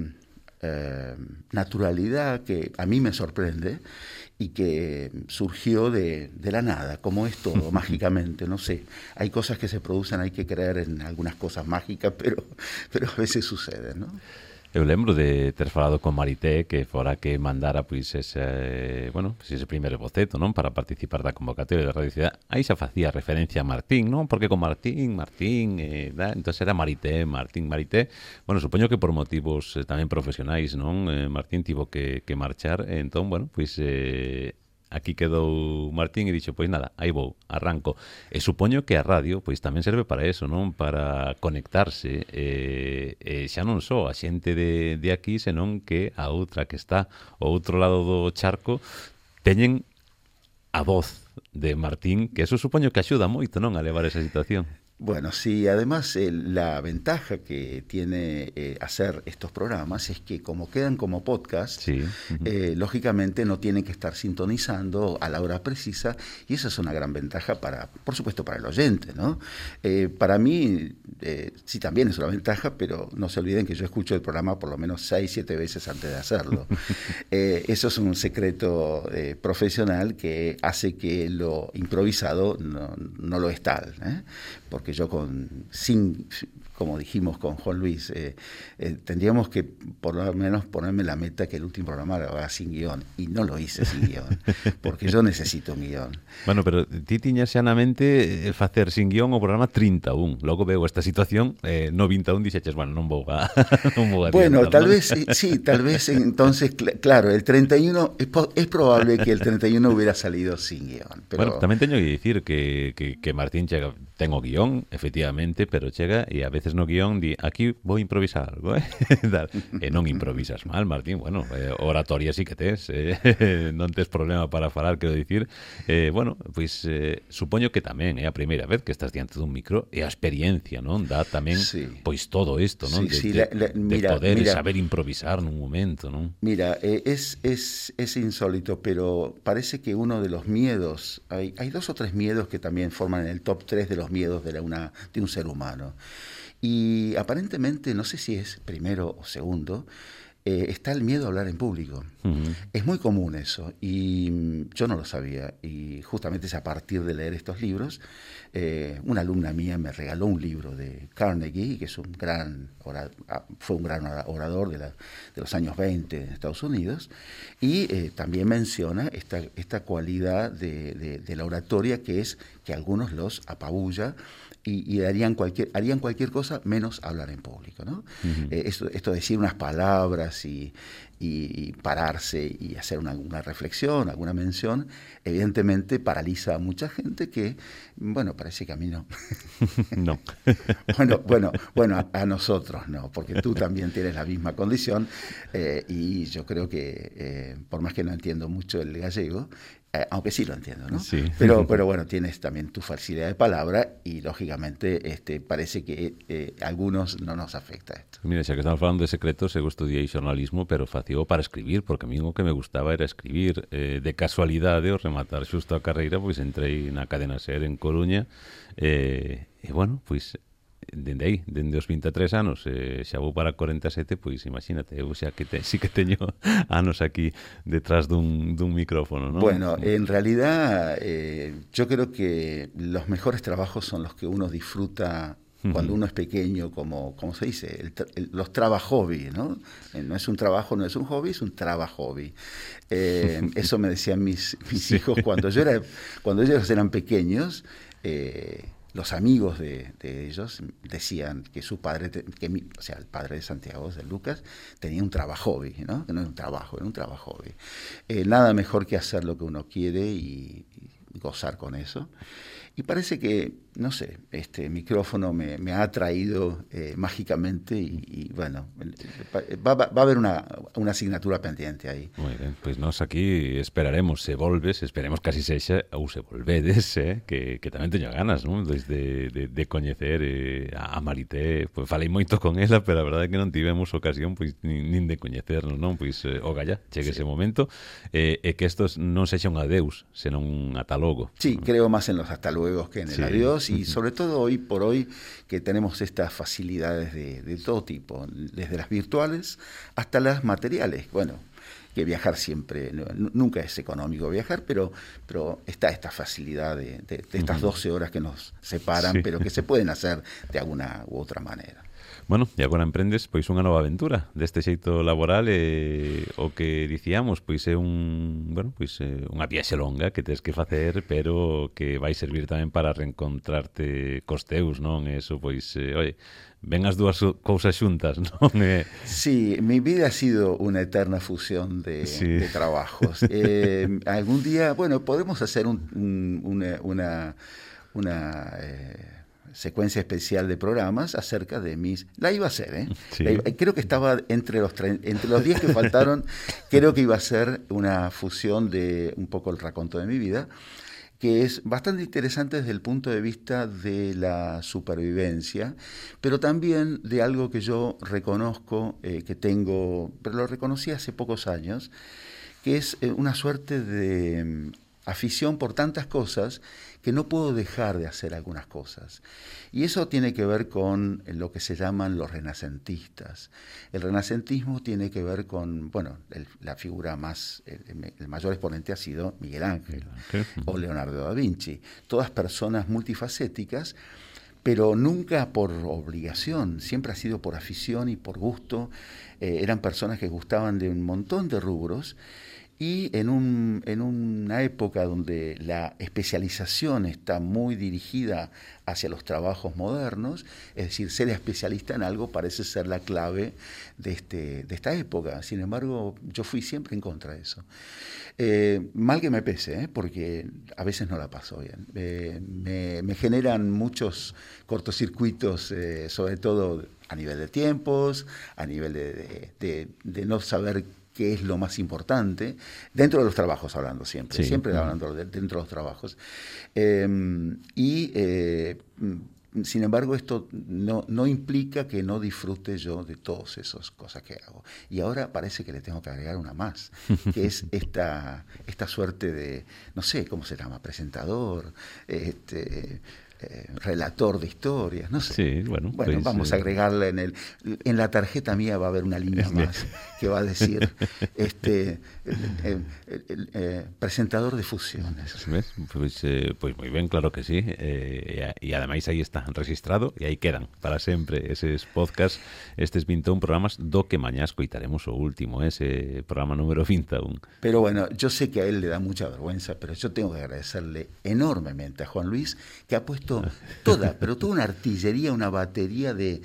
naturalidad que a mí me sorprende y que surgió de la nada, como es todo, mágicamente, no sé. Hay cosas que se producen, hay que creer en algunas cosas mágicas, pero a veces suceden, ¿no? Eu lembro de ter falado con Marité que fora que mandara pois ese primeiro boceto, non, para participar da convocatoria da Radio Cidade. Aí xa facía referencia a Martín, non? Porque con Martín, entonces era Marité. Bueno, supoño que por motivos tamén profesionais, non? Martín tivo que marchar, entón, bueno, pois aquí quedou Martín e dixo, pois nada, aí vou, arranco. E supoño que a radio pois tamén serve para eso, non? Para conectarse, xa non só a xente de aquí, senón que a outra que está ao outro lado do charco teñen a voz de Martín, que eso supoño que axuda moito, non, a levar esa situación. Bueno, sí, además la ventaja que tiene hacer estos programas es que como quedan como podcast, sí. Lógicamente no tienen que estar sintonizando a la hora precisa y esa es una gran ventaja por supuesto, para el oyente, ¿no? Para mí, sí, también es una ventaja, pero no se olviden que yo escucho el programa por lo menos 6, 7 veces antes de hacerlo. Eso es un secreto profesional que hace que lo improvisado no lo es tal, porque yo como dijimos con Juan Luis, tendríamos que por lo menos ponerme la meta que el último programa lo haga sin guión, y no lo hice sin guión, porque yo necesito un guión. Bueno, pero ti tiñas xa na mente facer sin guión o programa 31, logo veo esta situación, no 21 dixeches, bueno, non vou a bueno, tal vez, sí, tal vez entonces, claro, el 31, es probable que el 31 hubiera salido sin guión. Pero... Bueno, tamén teño que dicir que Martín chega, ten o guión, efectivamente, pero chega e a veces no guión di, aquí vou improvisar algo, e non improvisas mal, Martín. Bueno, oratoria sí que tes, non tes problema para falar, quero dicir. Bueno, pois supoño que tamén é a primeira vez que estás diante dun micro e a experiencia, non? Dá tamén, sí, pois todo isto, non? Sí, de poder saber improvisar nun momento, non? Mira, es insólito, pero parece que uno de los miedos, hay 2 o 3 miedos que también forman el top 3 de los miedos de un ser humano. Y aparentemente, no sé si es primero o segundo, está el miedo a hablar en público. Uh-huh. Es muy común eso, y yo no lo sabía. Y justamente es a partir de leer estos libros, una alumna mía me regaló un libro de Carnegie, que es fue un gran orador de los años 20 en Estados Unidos, y también menciona esta cualidad de la oratoria, que es que a algunos los apabulla y harían cualquier cosa menos hablar en público, ¿no? Uh-huh. Esto de decir unas palabras y pararse y hacer una reflexión, alguna mención, evidentemente paraliza a mucha gente que, bueno, parece que a mí no. No. Bueno, a nosotros no, porque tú también tienes la misma condición, y yo creo que, por más que no entiendo mucho el gallego, Aunque sí lo entiendo, ¿no? Sí. Pero bueno, tienes también tu facilidad de palabra y, lógicamente, parece que a algunos no nos afecta esto. Mira, xa que estamos falando de secretos, eu estudiei xornalismo, pero facío para escribir, porque a mí o que me gustaba era escribir. De casualidade, ao rematar xusto a carreira, pois entrei na cadena SER en Coruña, e bueno, pois dende aí, dende os 23 anos, xa vou para 47, pois imagínate, eu xa que sí que teño anos aquí detrás dun micrófono, ¿no? Bueno, en realidad yo creo que los mejores trabajos son los que uno disfruta cuando uno es pequeño, como se dice, los trabajos-hobby, ¿no? No es un trabajo, no es un hobby, es un trabajo-hobby. Eso me decían mis hijos cuando ellos eran pequeños. Los amigos de ellos decían que su padre, o sea, el padre de Santiago, de Lucas, tenía un trabajo-hobby, ¿no? Que no era un trabajo, era un trabajo-hobby. Nada mejor que hacer lo que uno quiere y gozar con eso. Y parece que, no sé, este micrófono me ha atraído mágicamente y bueno, va a haber una asignatura pendiente aí. Moi ben, pois nós aquí esperaremos, se volves, esperemos que así sexa, ou se volvedes, que tamén teño ganas, non? De coñecer a Marité, pois falei moito con ela, pero a verdade é que non tivemos ocasión pois nin de coñecernos, non? Pois ogalla, chegue ese momento, e que isto non sexa un adeus, senón un ata logo. Sí, creo más en los hasta luego que en el adiós y sobre todo hoy por hoy que tenemos estas facilidades de todo tipo, desde las virtuales hasta las materiales. Bueno, que viajar siempre, nunca es económico viajar, pero está esta facilidad de estas 12 horas que nos separan, pero que se pueden hacer de alguna u otra manera. Bueno, e agora emprendes pois unha nova aventura deste xeito laboral o que dicíamos, pois é unha viaxe longa que tens que facer, pero que vai servir tamén para reencontrarte cos teus, non? Eso, pois, oye, ven as dúas cousas xuntas, non? Sí, mi vida ha sido una eterna fusión de trabajos. Algún día, bueno, podemos hacer una secuencia especial de programas acerca de la iba a hacer, Sí. Creo que estaba entre los 10 que faltaron, creo que iba a ser una fusión de un poco el raconto de mi vida, que es bastante interesante desde el punto de vista de la supervivencia, pero también de algo que yo reconozco que tengo, pero lo reconocí hace pocos años, que es una suerte de afición por tantas cosas que no puedo dejar de hacer algunas cosas. Y eso tiene que ver con lo que se llaman los renacentistas. El renacentismo tiene que ver con, bueno, la figura más, el mayor exponente ha sido Miguel Ángel o Leonardo da Vinci. Todas personas multifacéticas, pero nunca por obligación, siempre ha sido por afición y por gusto. Eran personas que gustaban de un montón de rubros. Y en una época donde la especialización está muy dirigida hacia los trabajos modernos, es decir, ser especialista en algo parece ser la clave de esta época. Sin embargo, yo fui siempre en contra de eso. Mal que me pese, porque a veces no la paso bien. Me generan muchos cortocircuitos, sobre todo a nivel de tiempos, a nivel de no saber qué es lo más importante, dentro de los trabajos hablando siempre, siempre hablando dentro de los trabajos. Sin embargo, esto no implica que no disfrute yo de todas esas cosas que hago. Y ahora parece que le tengo que agregar una más, que es esta suerte de, no sé cómo se llama, presentador, relator de historias, no sé. Sí, bueno, pues, vamos a agregarla en la tarjeta mía va a haber una línea más que va a decir presentador de fusiones. Pues muy bien, claro que sí. Y además ahí está registrado y ahí quedan para sempre eses podcasts, estes 21 programas do que mañá escoitaremos o último, ese programa número 21. Pero bueno, yo sé que a él le da mucha vergüenza, pero yo tengo que agradecerle enormemente a Juan Luis, que ha puesto toda una artillería, una batería de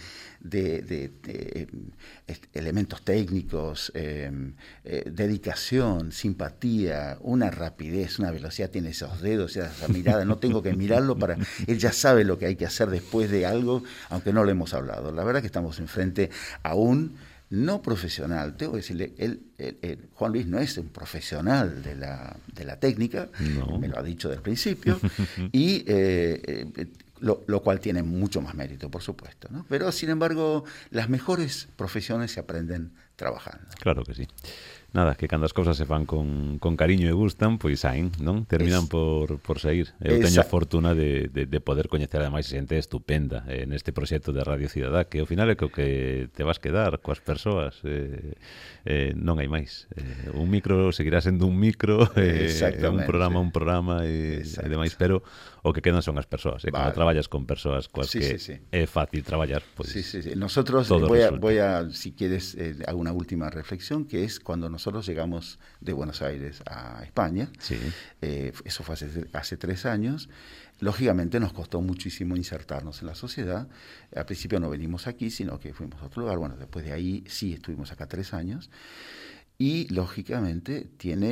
elementos técnicos, dedicación, simpatía, una rapidez, una velocidad, tiene esos dedos, esa mirada, no tengo que mirarlo él ya sabe lo que hay que hacer después de algo, aunque no lo hemos hablado. La verdad que estamos enfrente a un no profesional. Tengo que decirle, Juan Luis no es un profesional de la técnica, no. Me lo ha dicho desde el principio, y lo cual tiene mucho más mérito, por supuesto, ¿no? Pero, sin embargo, las mejores profesiones se aprenden trabajando. Claro que sí. Nada, que cando as cousas se fan con cariño e gustan, pois saen, non? Terminan por sair. Eu teño a fortuna de poder coñecer ademais xente estupenda neste proxecto de Radio Cidadá, que ao final é co que te vas quedar coas persoas, non hai máis. Un micro seguirá sendo un micro, un programa e demais, pero o que quedan son as persoas. E cando traballas con persoas coas que é fácil traballar, pois nosotros voy a, si quieres, hago una última reflexión, que es cuando nosotros llegamos de Buenos Aires a España, eso fue hace 3 años, lógicamente nos costó muchísimo insertarnos en la sociedad. Al principio no venimos aquí, sino que fuimos a otro lugar. Bueno, después de ahí sí estuvimos acá 3 años. Y lógicamente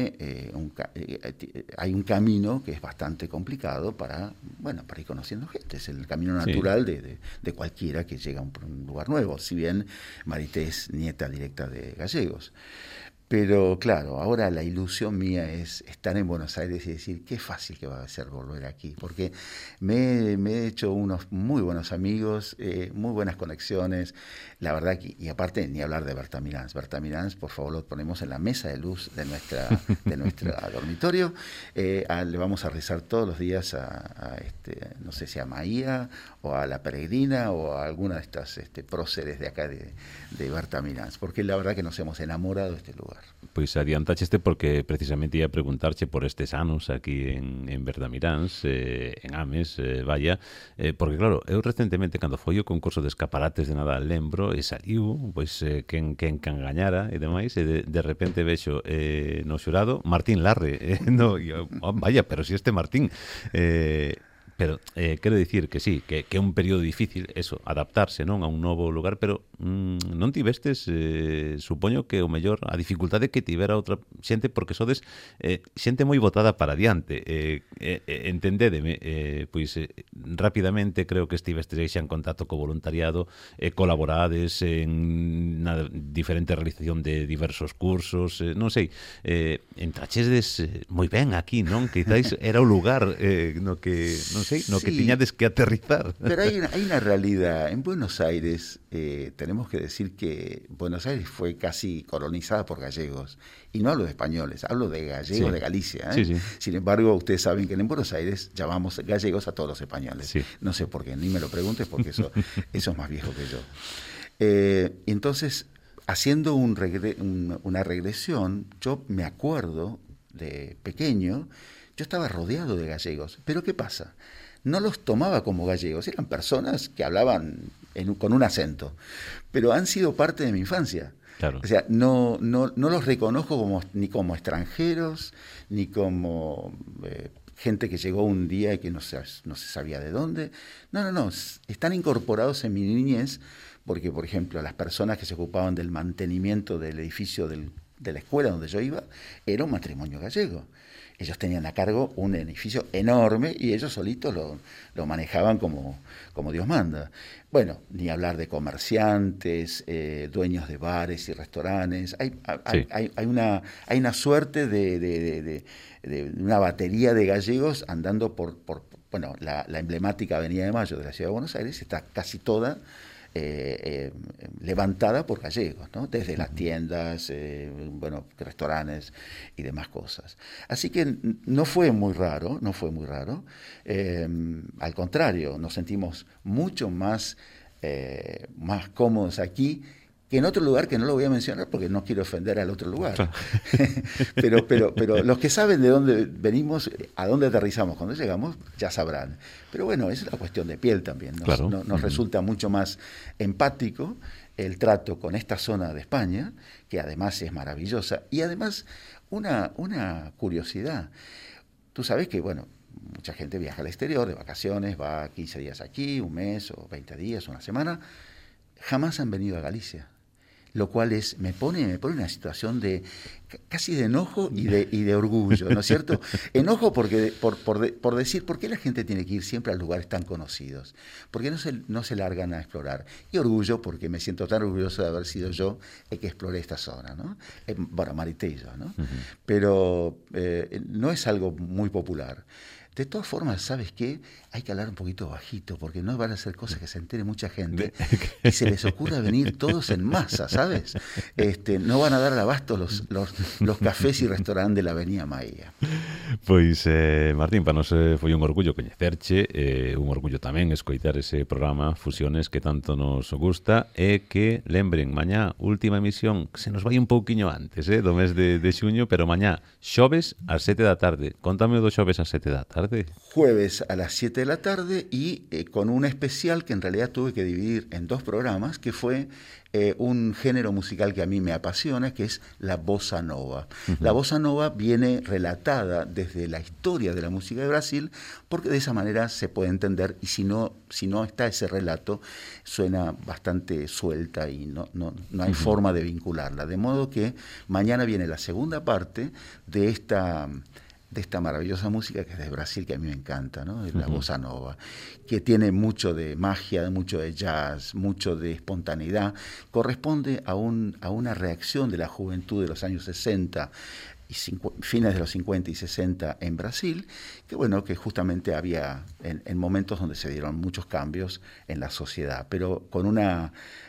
hay un camino que es bastante complicado para ir conociendo gente. Es el camino natural de cualquiera que llega a un lugar nuevo, si bien Marité es nieta directa de gallegos. Pero claro, ahora la ilusión mía es estar en Buenos Aires y decir qué fácil que va a ser volver aquí, porque me he hecho unos muy buenos amigos, muy buenas conexiones, la verdad que, y aparte ni hablar de Berta Milans. Berta Milans, por favor, lo ponemos en la mesa de luz de nuestro dormitorio. Le vamos a rezar todos los días no sé si a Maía o a la Peregrina o a alguna de estas próceres de acá de Berta Milans, porque la verdad que nos hemos enamorado de este lugar. Pois adiantaste porque precisamente ia preguntarche por estes anos aquí en Bertamiráns, en Ames, porque claro, eu recentemente cando foi o concurso de escaparates de Nadal lembro e saliu, pois quen gañara e demais, e de repente vexo no xurado Martín Larre, pero si este Martín pero quero dicir que sí, que é un período difícil eso, adaptarse, non, a un novo lugar, pero non tivestes supoño que o mellor a dificultade que tivera outra xente, porque sodes xente moi botada para adiante, entendédeme, pois rapidamente creo que estivestes xa en contacto co voluntariado, colaborades en na diferente realización de diversos cursos, non sei, entrachedes moi ben aquí, non? Quizáis era o lugar no que que tiñades que aterrizar. Pero hay una realidad. En Buenos Aires, tenemos que decir que Buenos Aires fue casi colonizada por gallegos. Y no hablo de españoles, hablo de gallegos de Galicia. Sí. Sin embargo, ustedes saben que en Buenos Aires llamamos gallegos a todos los españoles. Sí. No sé por qué, ni me lo preguntes, porque eso es más viejo que yo. Entonces, haciendo una regresión, yo me acuerdo de pequeño, yo estaba rodeado de gallegos. Pero ¿qué pasa? No los tomaba como gallegos, eran personas que hablaban con un acento, pero han sido parte de mi infancia. Claro. O sea, no los reconozco ni como extranjeros, ni como gente que llegó un día y que no se sabía de dónde. No, están incorporados en mi niñez, porque, por ejemplo, las personas que se ocupaban del mantenimiento del edificio de la escuela donde yo iba, era un matrimonio gallego. Ellos tenían a cargo un edificio enorme y ellos solitos lo manejaban como Dios manda. Bueno, ni hablar de comerciantes, dueños de bares y restaurantes. Hay una suerte de una batería de gallegos andando por la emblemática Avenida de Mayo de la Ciudad de Buenos Aires, está casi toda levantada por gallegos, ¿no? Desde las tiendas, restaurantes y demás cosas. Así que no fue muy raro, al contrario, nos sentimos mucho más cómodos aquí que en otro lugar que no lo voy a mencionar porque no quiero ofender al otro lugar. pero los que saben de dónde venimos, a dónde aterrizamos cuando llegamos, ya sabrán. Pero bueno, es una cuestión de piel también. Nos resulta mucho más empático el trato con esta zona de España, que además es maravillosa. Y además, una curiosidad. Tú sabes que, mucha gente viaja al exterior de vacaciones, va 15 días aquí, un mes o 20 días, una semana. Jamás han venido a Galicia. lo cual me pone en una situación de casi de enojo y de orgullo, ¿no es cierto? Enojo porque por decir, ¿por qué la gente tiene que ir siempre a lugares tan conocidos? ¿Por qué no se largan a explorar? Y orgullo porque me siento tan orgulloso de haber sido yo el que exploré esta zona, ¿no? Bueno, Marité y yo, ¿no? Uh-huh. Pero no es algo muy popular. De todas formas, ¿sabes qué? Hay que hablar un poquito bajito, porque no van a hacer cosas que se entere mucha gente y se les ocurra venir todos en masa, ¿sabes? No van a dar al abasto los cafés y restaurantes de la Avenida Maía. Pois, Martín, para nos foi un orgullo coñecerche, un orgullo tamén escoitar ese programa Fusiones que tanto nos gusta, e que lembren, mañá, última emisión, que se nos vai un pouquiño antes, do mes de xuño, pero mañá, xoves ás 7 da tarde. Contame do xoves ás 7 da tarde. Jueves a las 7 de la tarde y con un especial que en realidad tuve que dividir en 2 programas, que fue un género musical que a mí me apasiona, que es la bossa nova. Uh-huh. La bossa nova viene relatada desde la historia de la música de Brasil, porque de esa manera se puede entender, y si no está ese relato, suena bastante suelta y no hay uh-huh. forma de vincularla. De modo que mañana viene la segunda parte de esta maravillosa música que es de Brasil, que a mí me encanta, ¿no? La bossa nova, que tiene mucho de magia, mucho de jazz, mucho de espontaneidad, corresponde a una reacción de la juventud de los años 60 y fines de los 50 y 60 en Brasil, que justamente había en momentos donde se dieron muchos cambios en la sociedad, pero con una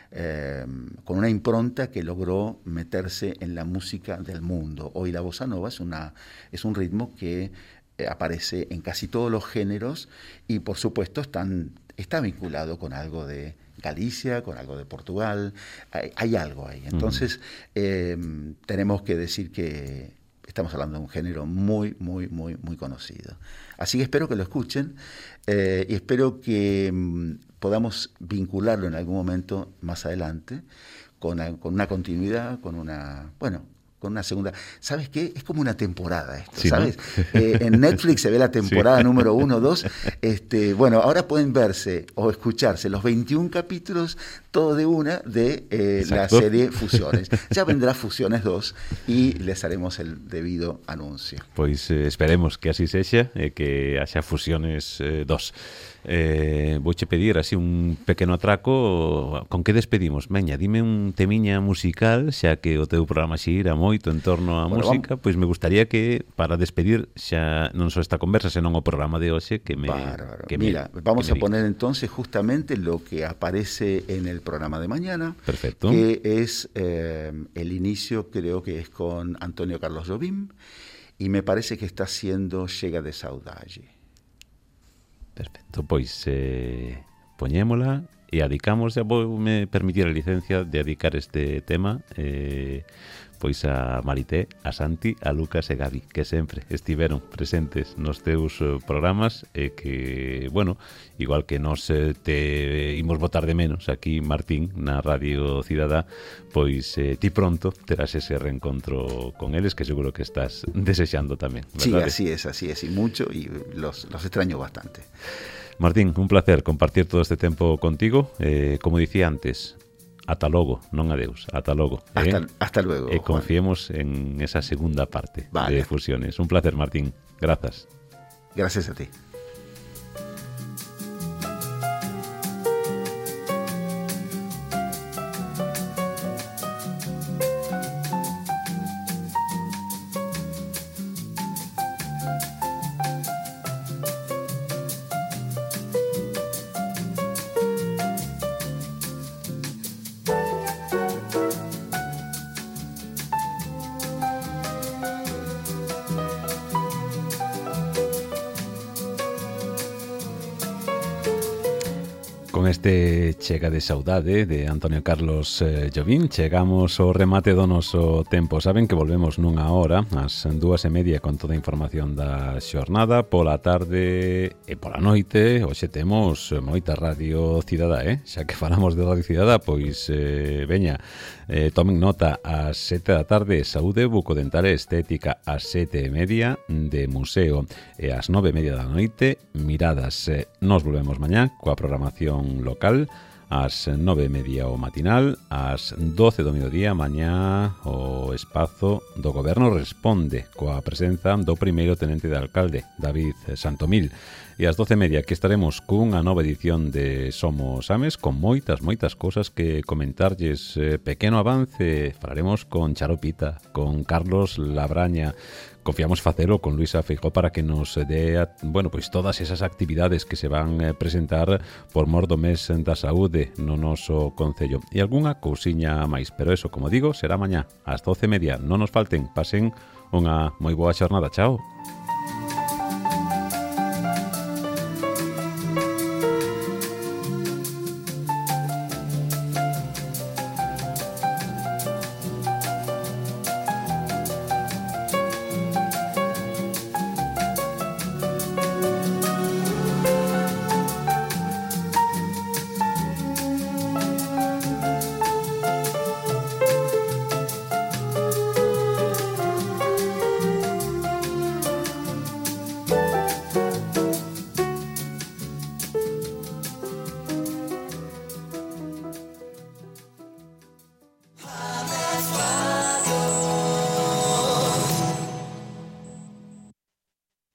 impronta que logró meterse en la música del mundo. Hoy la bossa nova es un ritmo que aparece en casi todos los géneros y por supuesto está vinculado con algo de Galicia, con algo de Portugal, hay algo ahí. Entonces tenemos que decir que estamos hablando de un género muy, muy, muy, muy conocido. Así que espero que lo escuchen y espero que podamos vincularlo en algún momento más adelante con una continuidad, con una segunda. ¿Sabes qué? Es como una temporada esto, sí, ¿sabes? ¿No? En Netflix se ve la temporada número 1, 2. Ahora pueden verse o escucharse los 21 capítulos, todo de una, de la serie Fusiones. Ya vendrá Fusiones 2 y les haremos el debido anuncio. Pois esperemos que así sexa, que haxa Fusiones 2. Vouche pedir así un pequeno atraco. Con que despedimos? Veña, dime un temiña musical, xa que o teu programa xira moito en torno á música, pois me gustaría que para despedir xa non só esta conversa, senón o programa de hoxe Mira, vamos a poner entonces justamente lo que aparece en el programa de mañana. Perfecto. Que es el inicio, creo que es con Antônio Carlos Jobim, y me parece que está haciendo Chega de Saudade. Perfecto, pois poñémola e adicamos, vou me permitir a licencia de dedicar este tema pois a Marité, a Santi, a Lucas e Gabi, que sempre estiveron presentes nos teus programas e que, igual que nos te imos botar de menos aquí, Martín, na Radio Cidadá, pois ti pronto terás ese reencontro con eles que seguro que estás desexando tamén, ¿verdad? Sí, así es, y mucho, y los extraño bastante. Martín, un placer compartir todo este tempo contigo, como dicía antes, ata logo, non adeus, ata logo. Hasta luego. E confiemos en esa segunda parte de Fusiones. Un placer, Martín. Grazas. Gracias a ti. Con este Chega de Saudade de Antônio Carlos Jobim chegamos ao remate do noso tempo. Saben que volvemos nunha hora, ás 2:30, con toda a información da xornada. Pola tarde e pola noite, hoxe temos moita Radio Cidadá, xa que falamos de Radio Cidadá, pois veña, tomen nota, ás 7 da tarde Saúde Bucodental e Estética, ás 7:30 de Museo e ás 9:30 da noite Miradas. Nos volvemos mañá coa programación local. ás 9:30 o matinal, ás 12 do mediodía, mañá o espazo do Goberno Responde, coa presenza do primeiro tenente de alcalde, David Santomil. E ás 12:30 aquí estaremos cunha nova edición de Somos Ames, con moitas cousas que comentarlles. Pequeno avance, falaremos con Charo Pita, con Carlos Labraña. Confiamos facelo con Luisa Feijóo para que nos dé, bueno, pois todas esas actividades que se van presentar por mor do mes da saúde no noso concello. E algunha cousiña máis, pero eso, como digo, será mañá ás 12:30. Non nos falten, pasen unha moi boa xornada. Chao.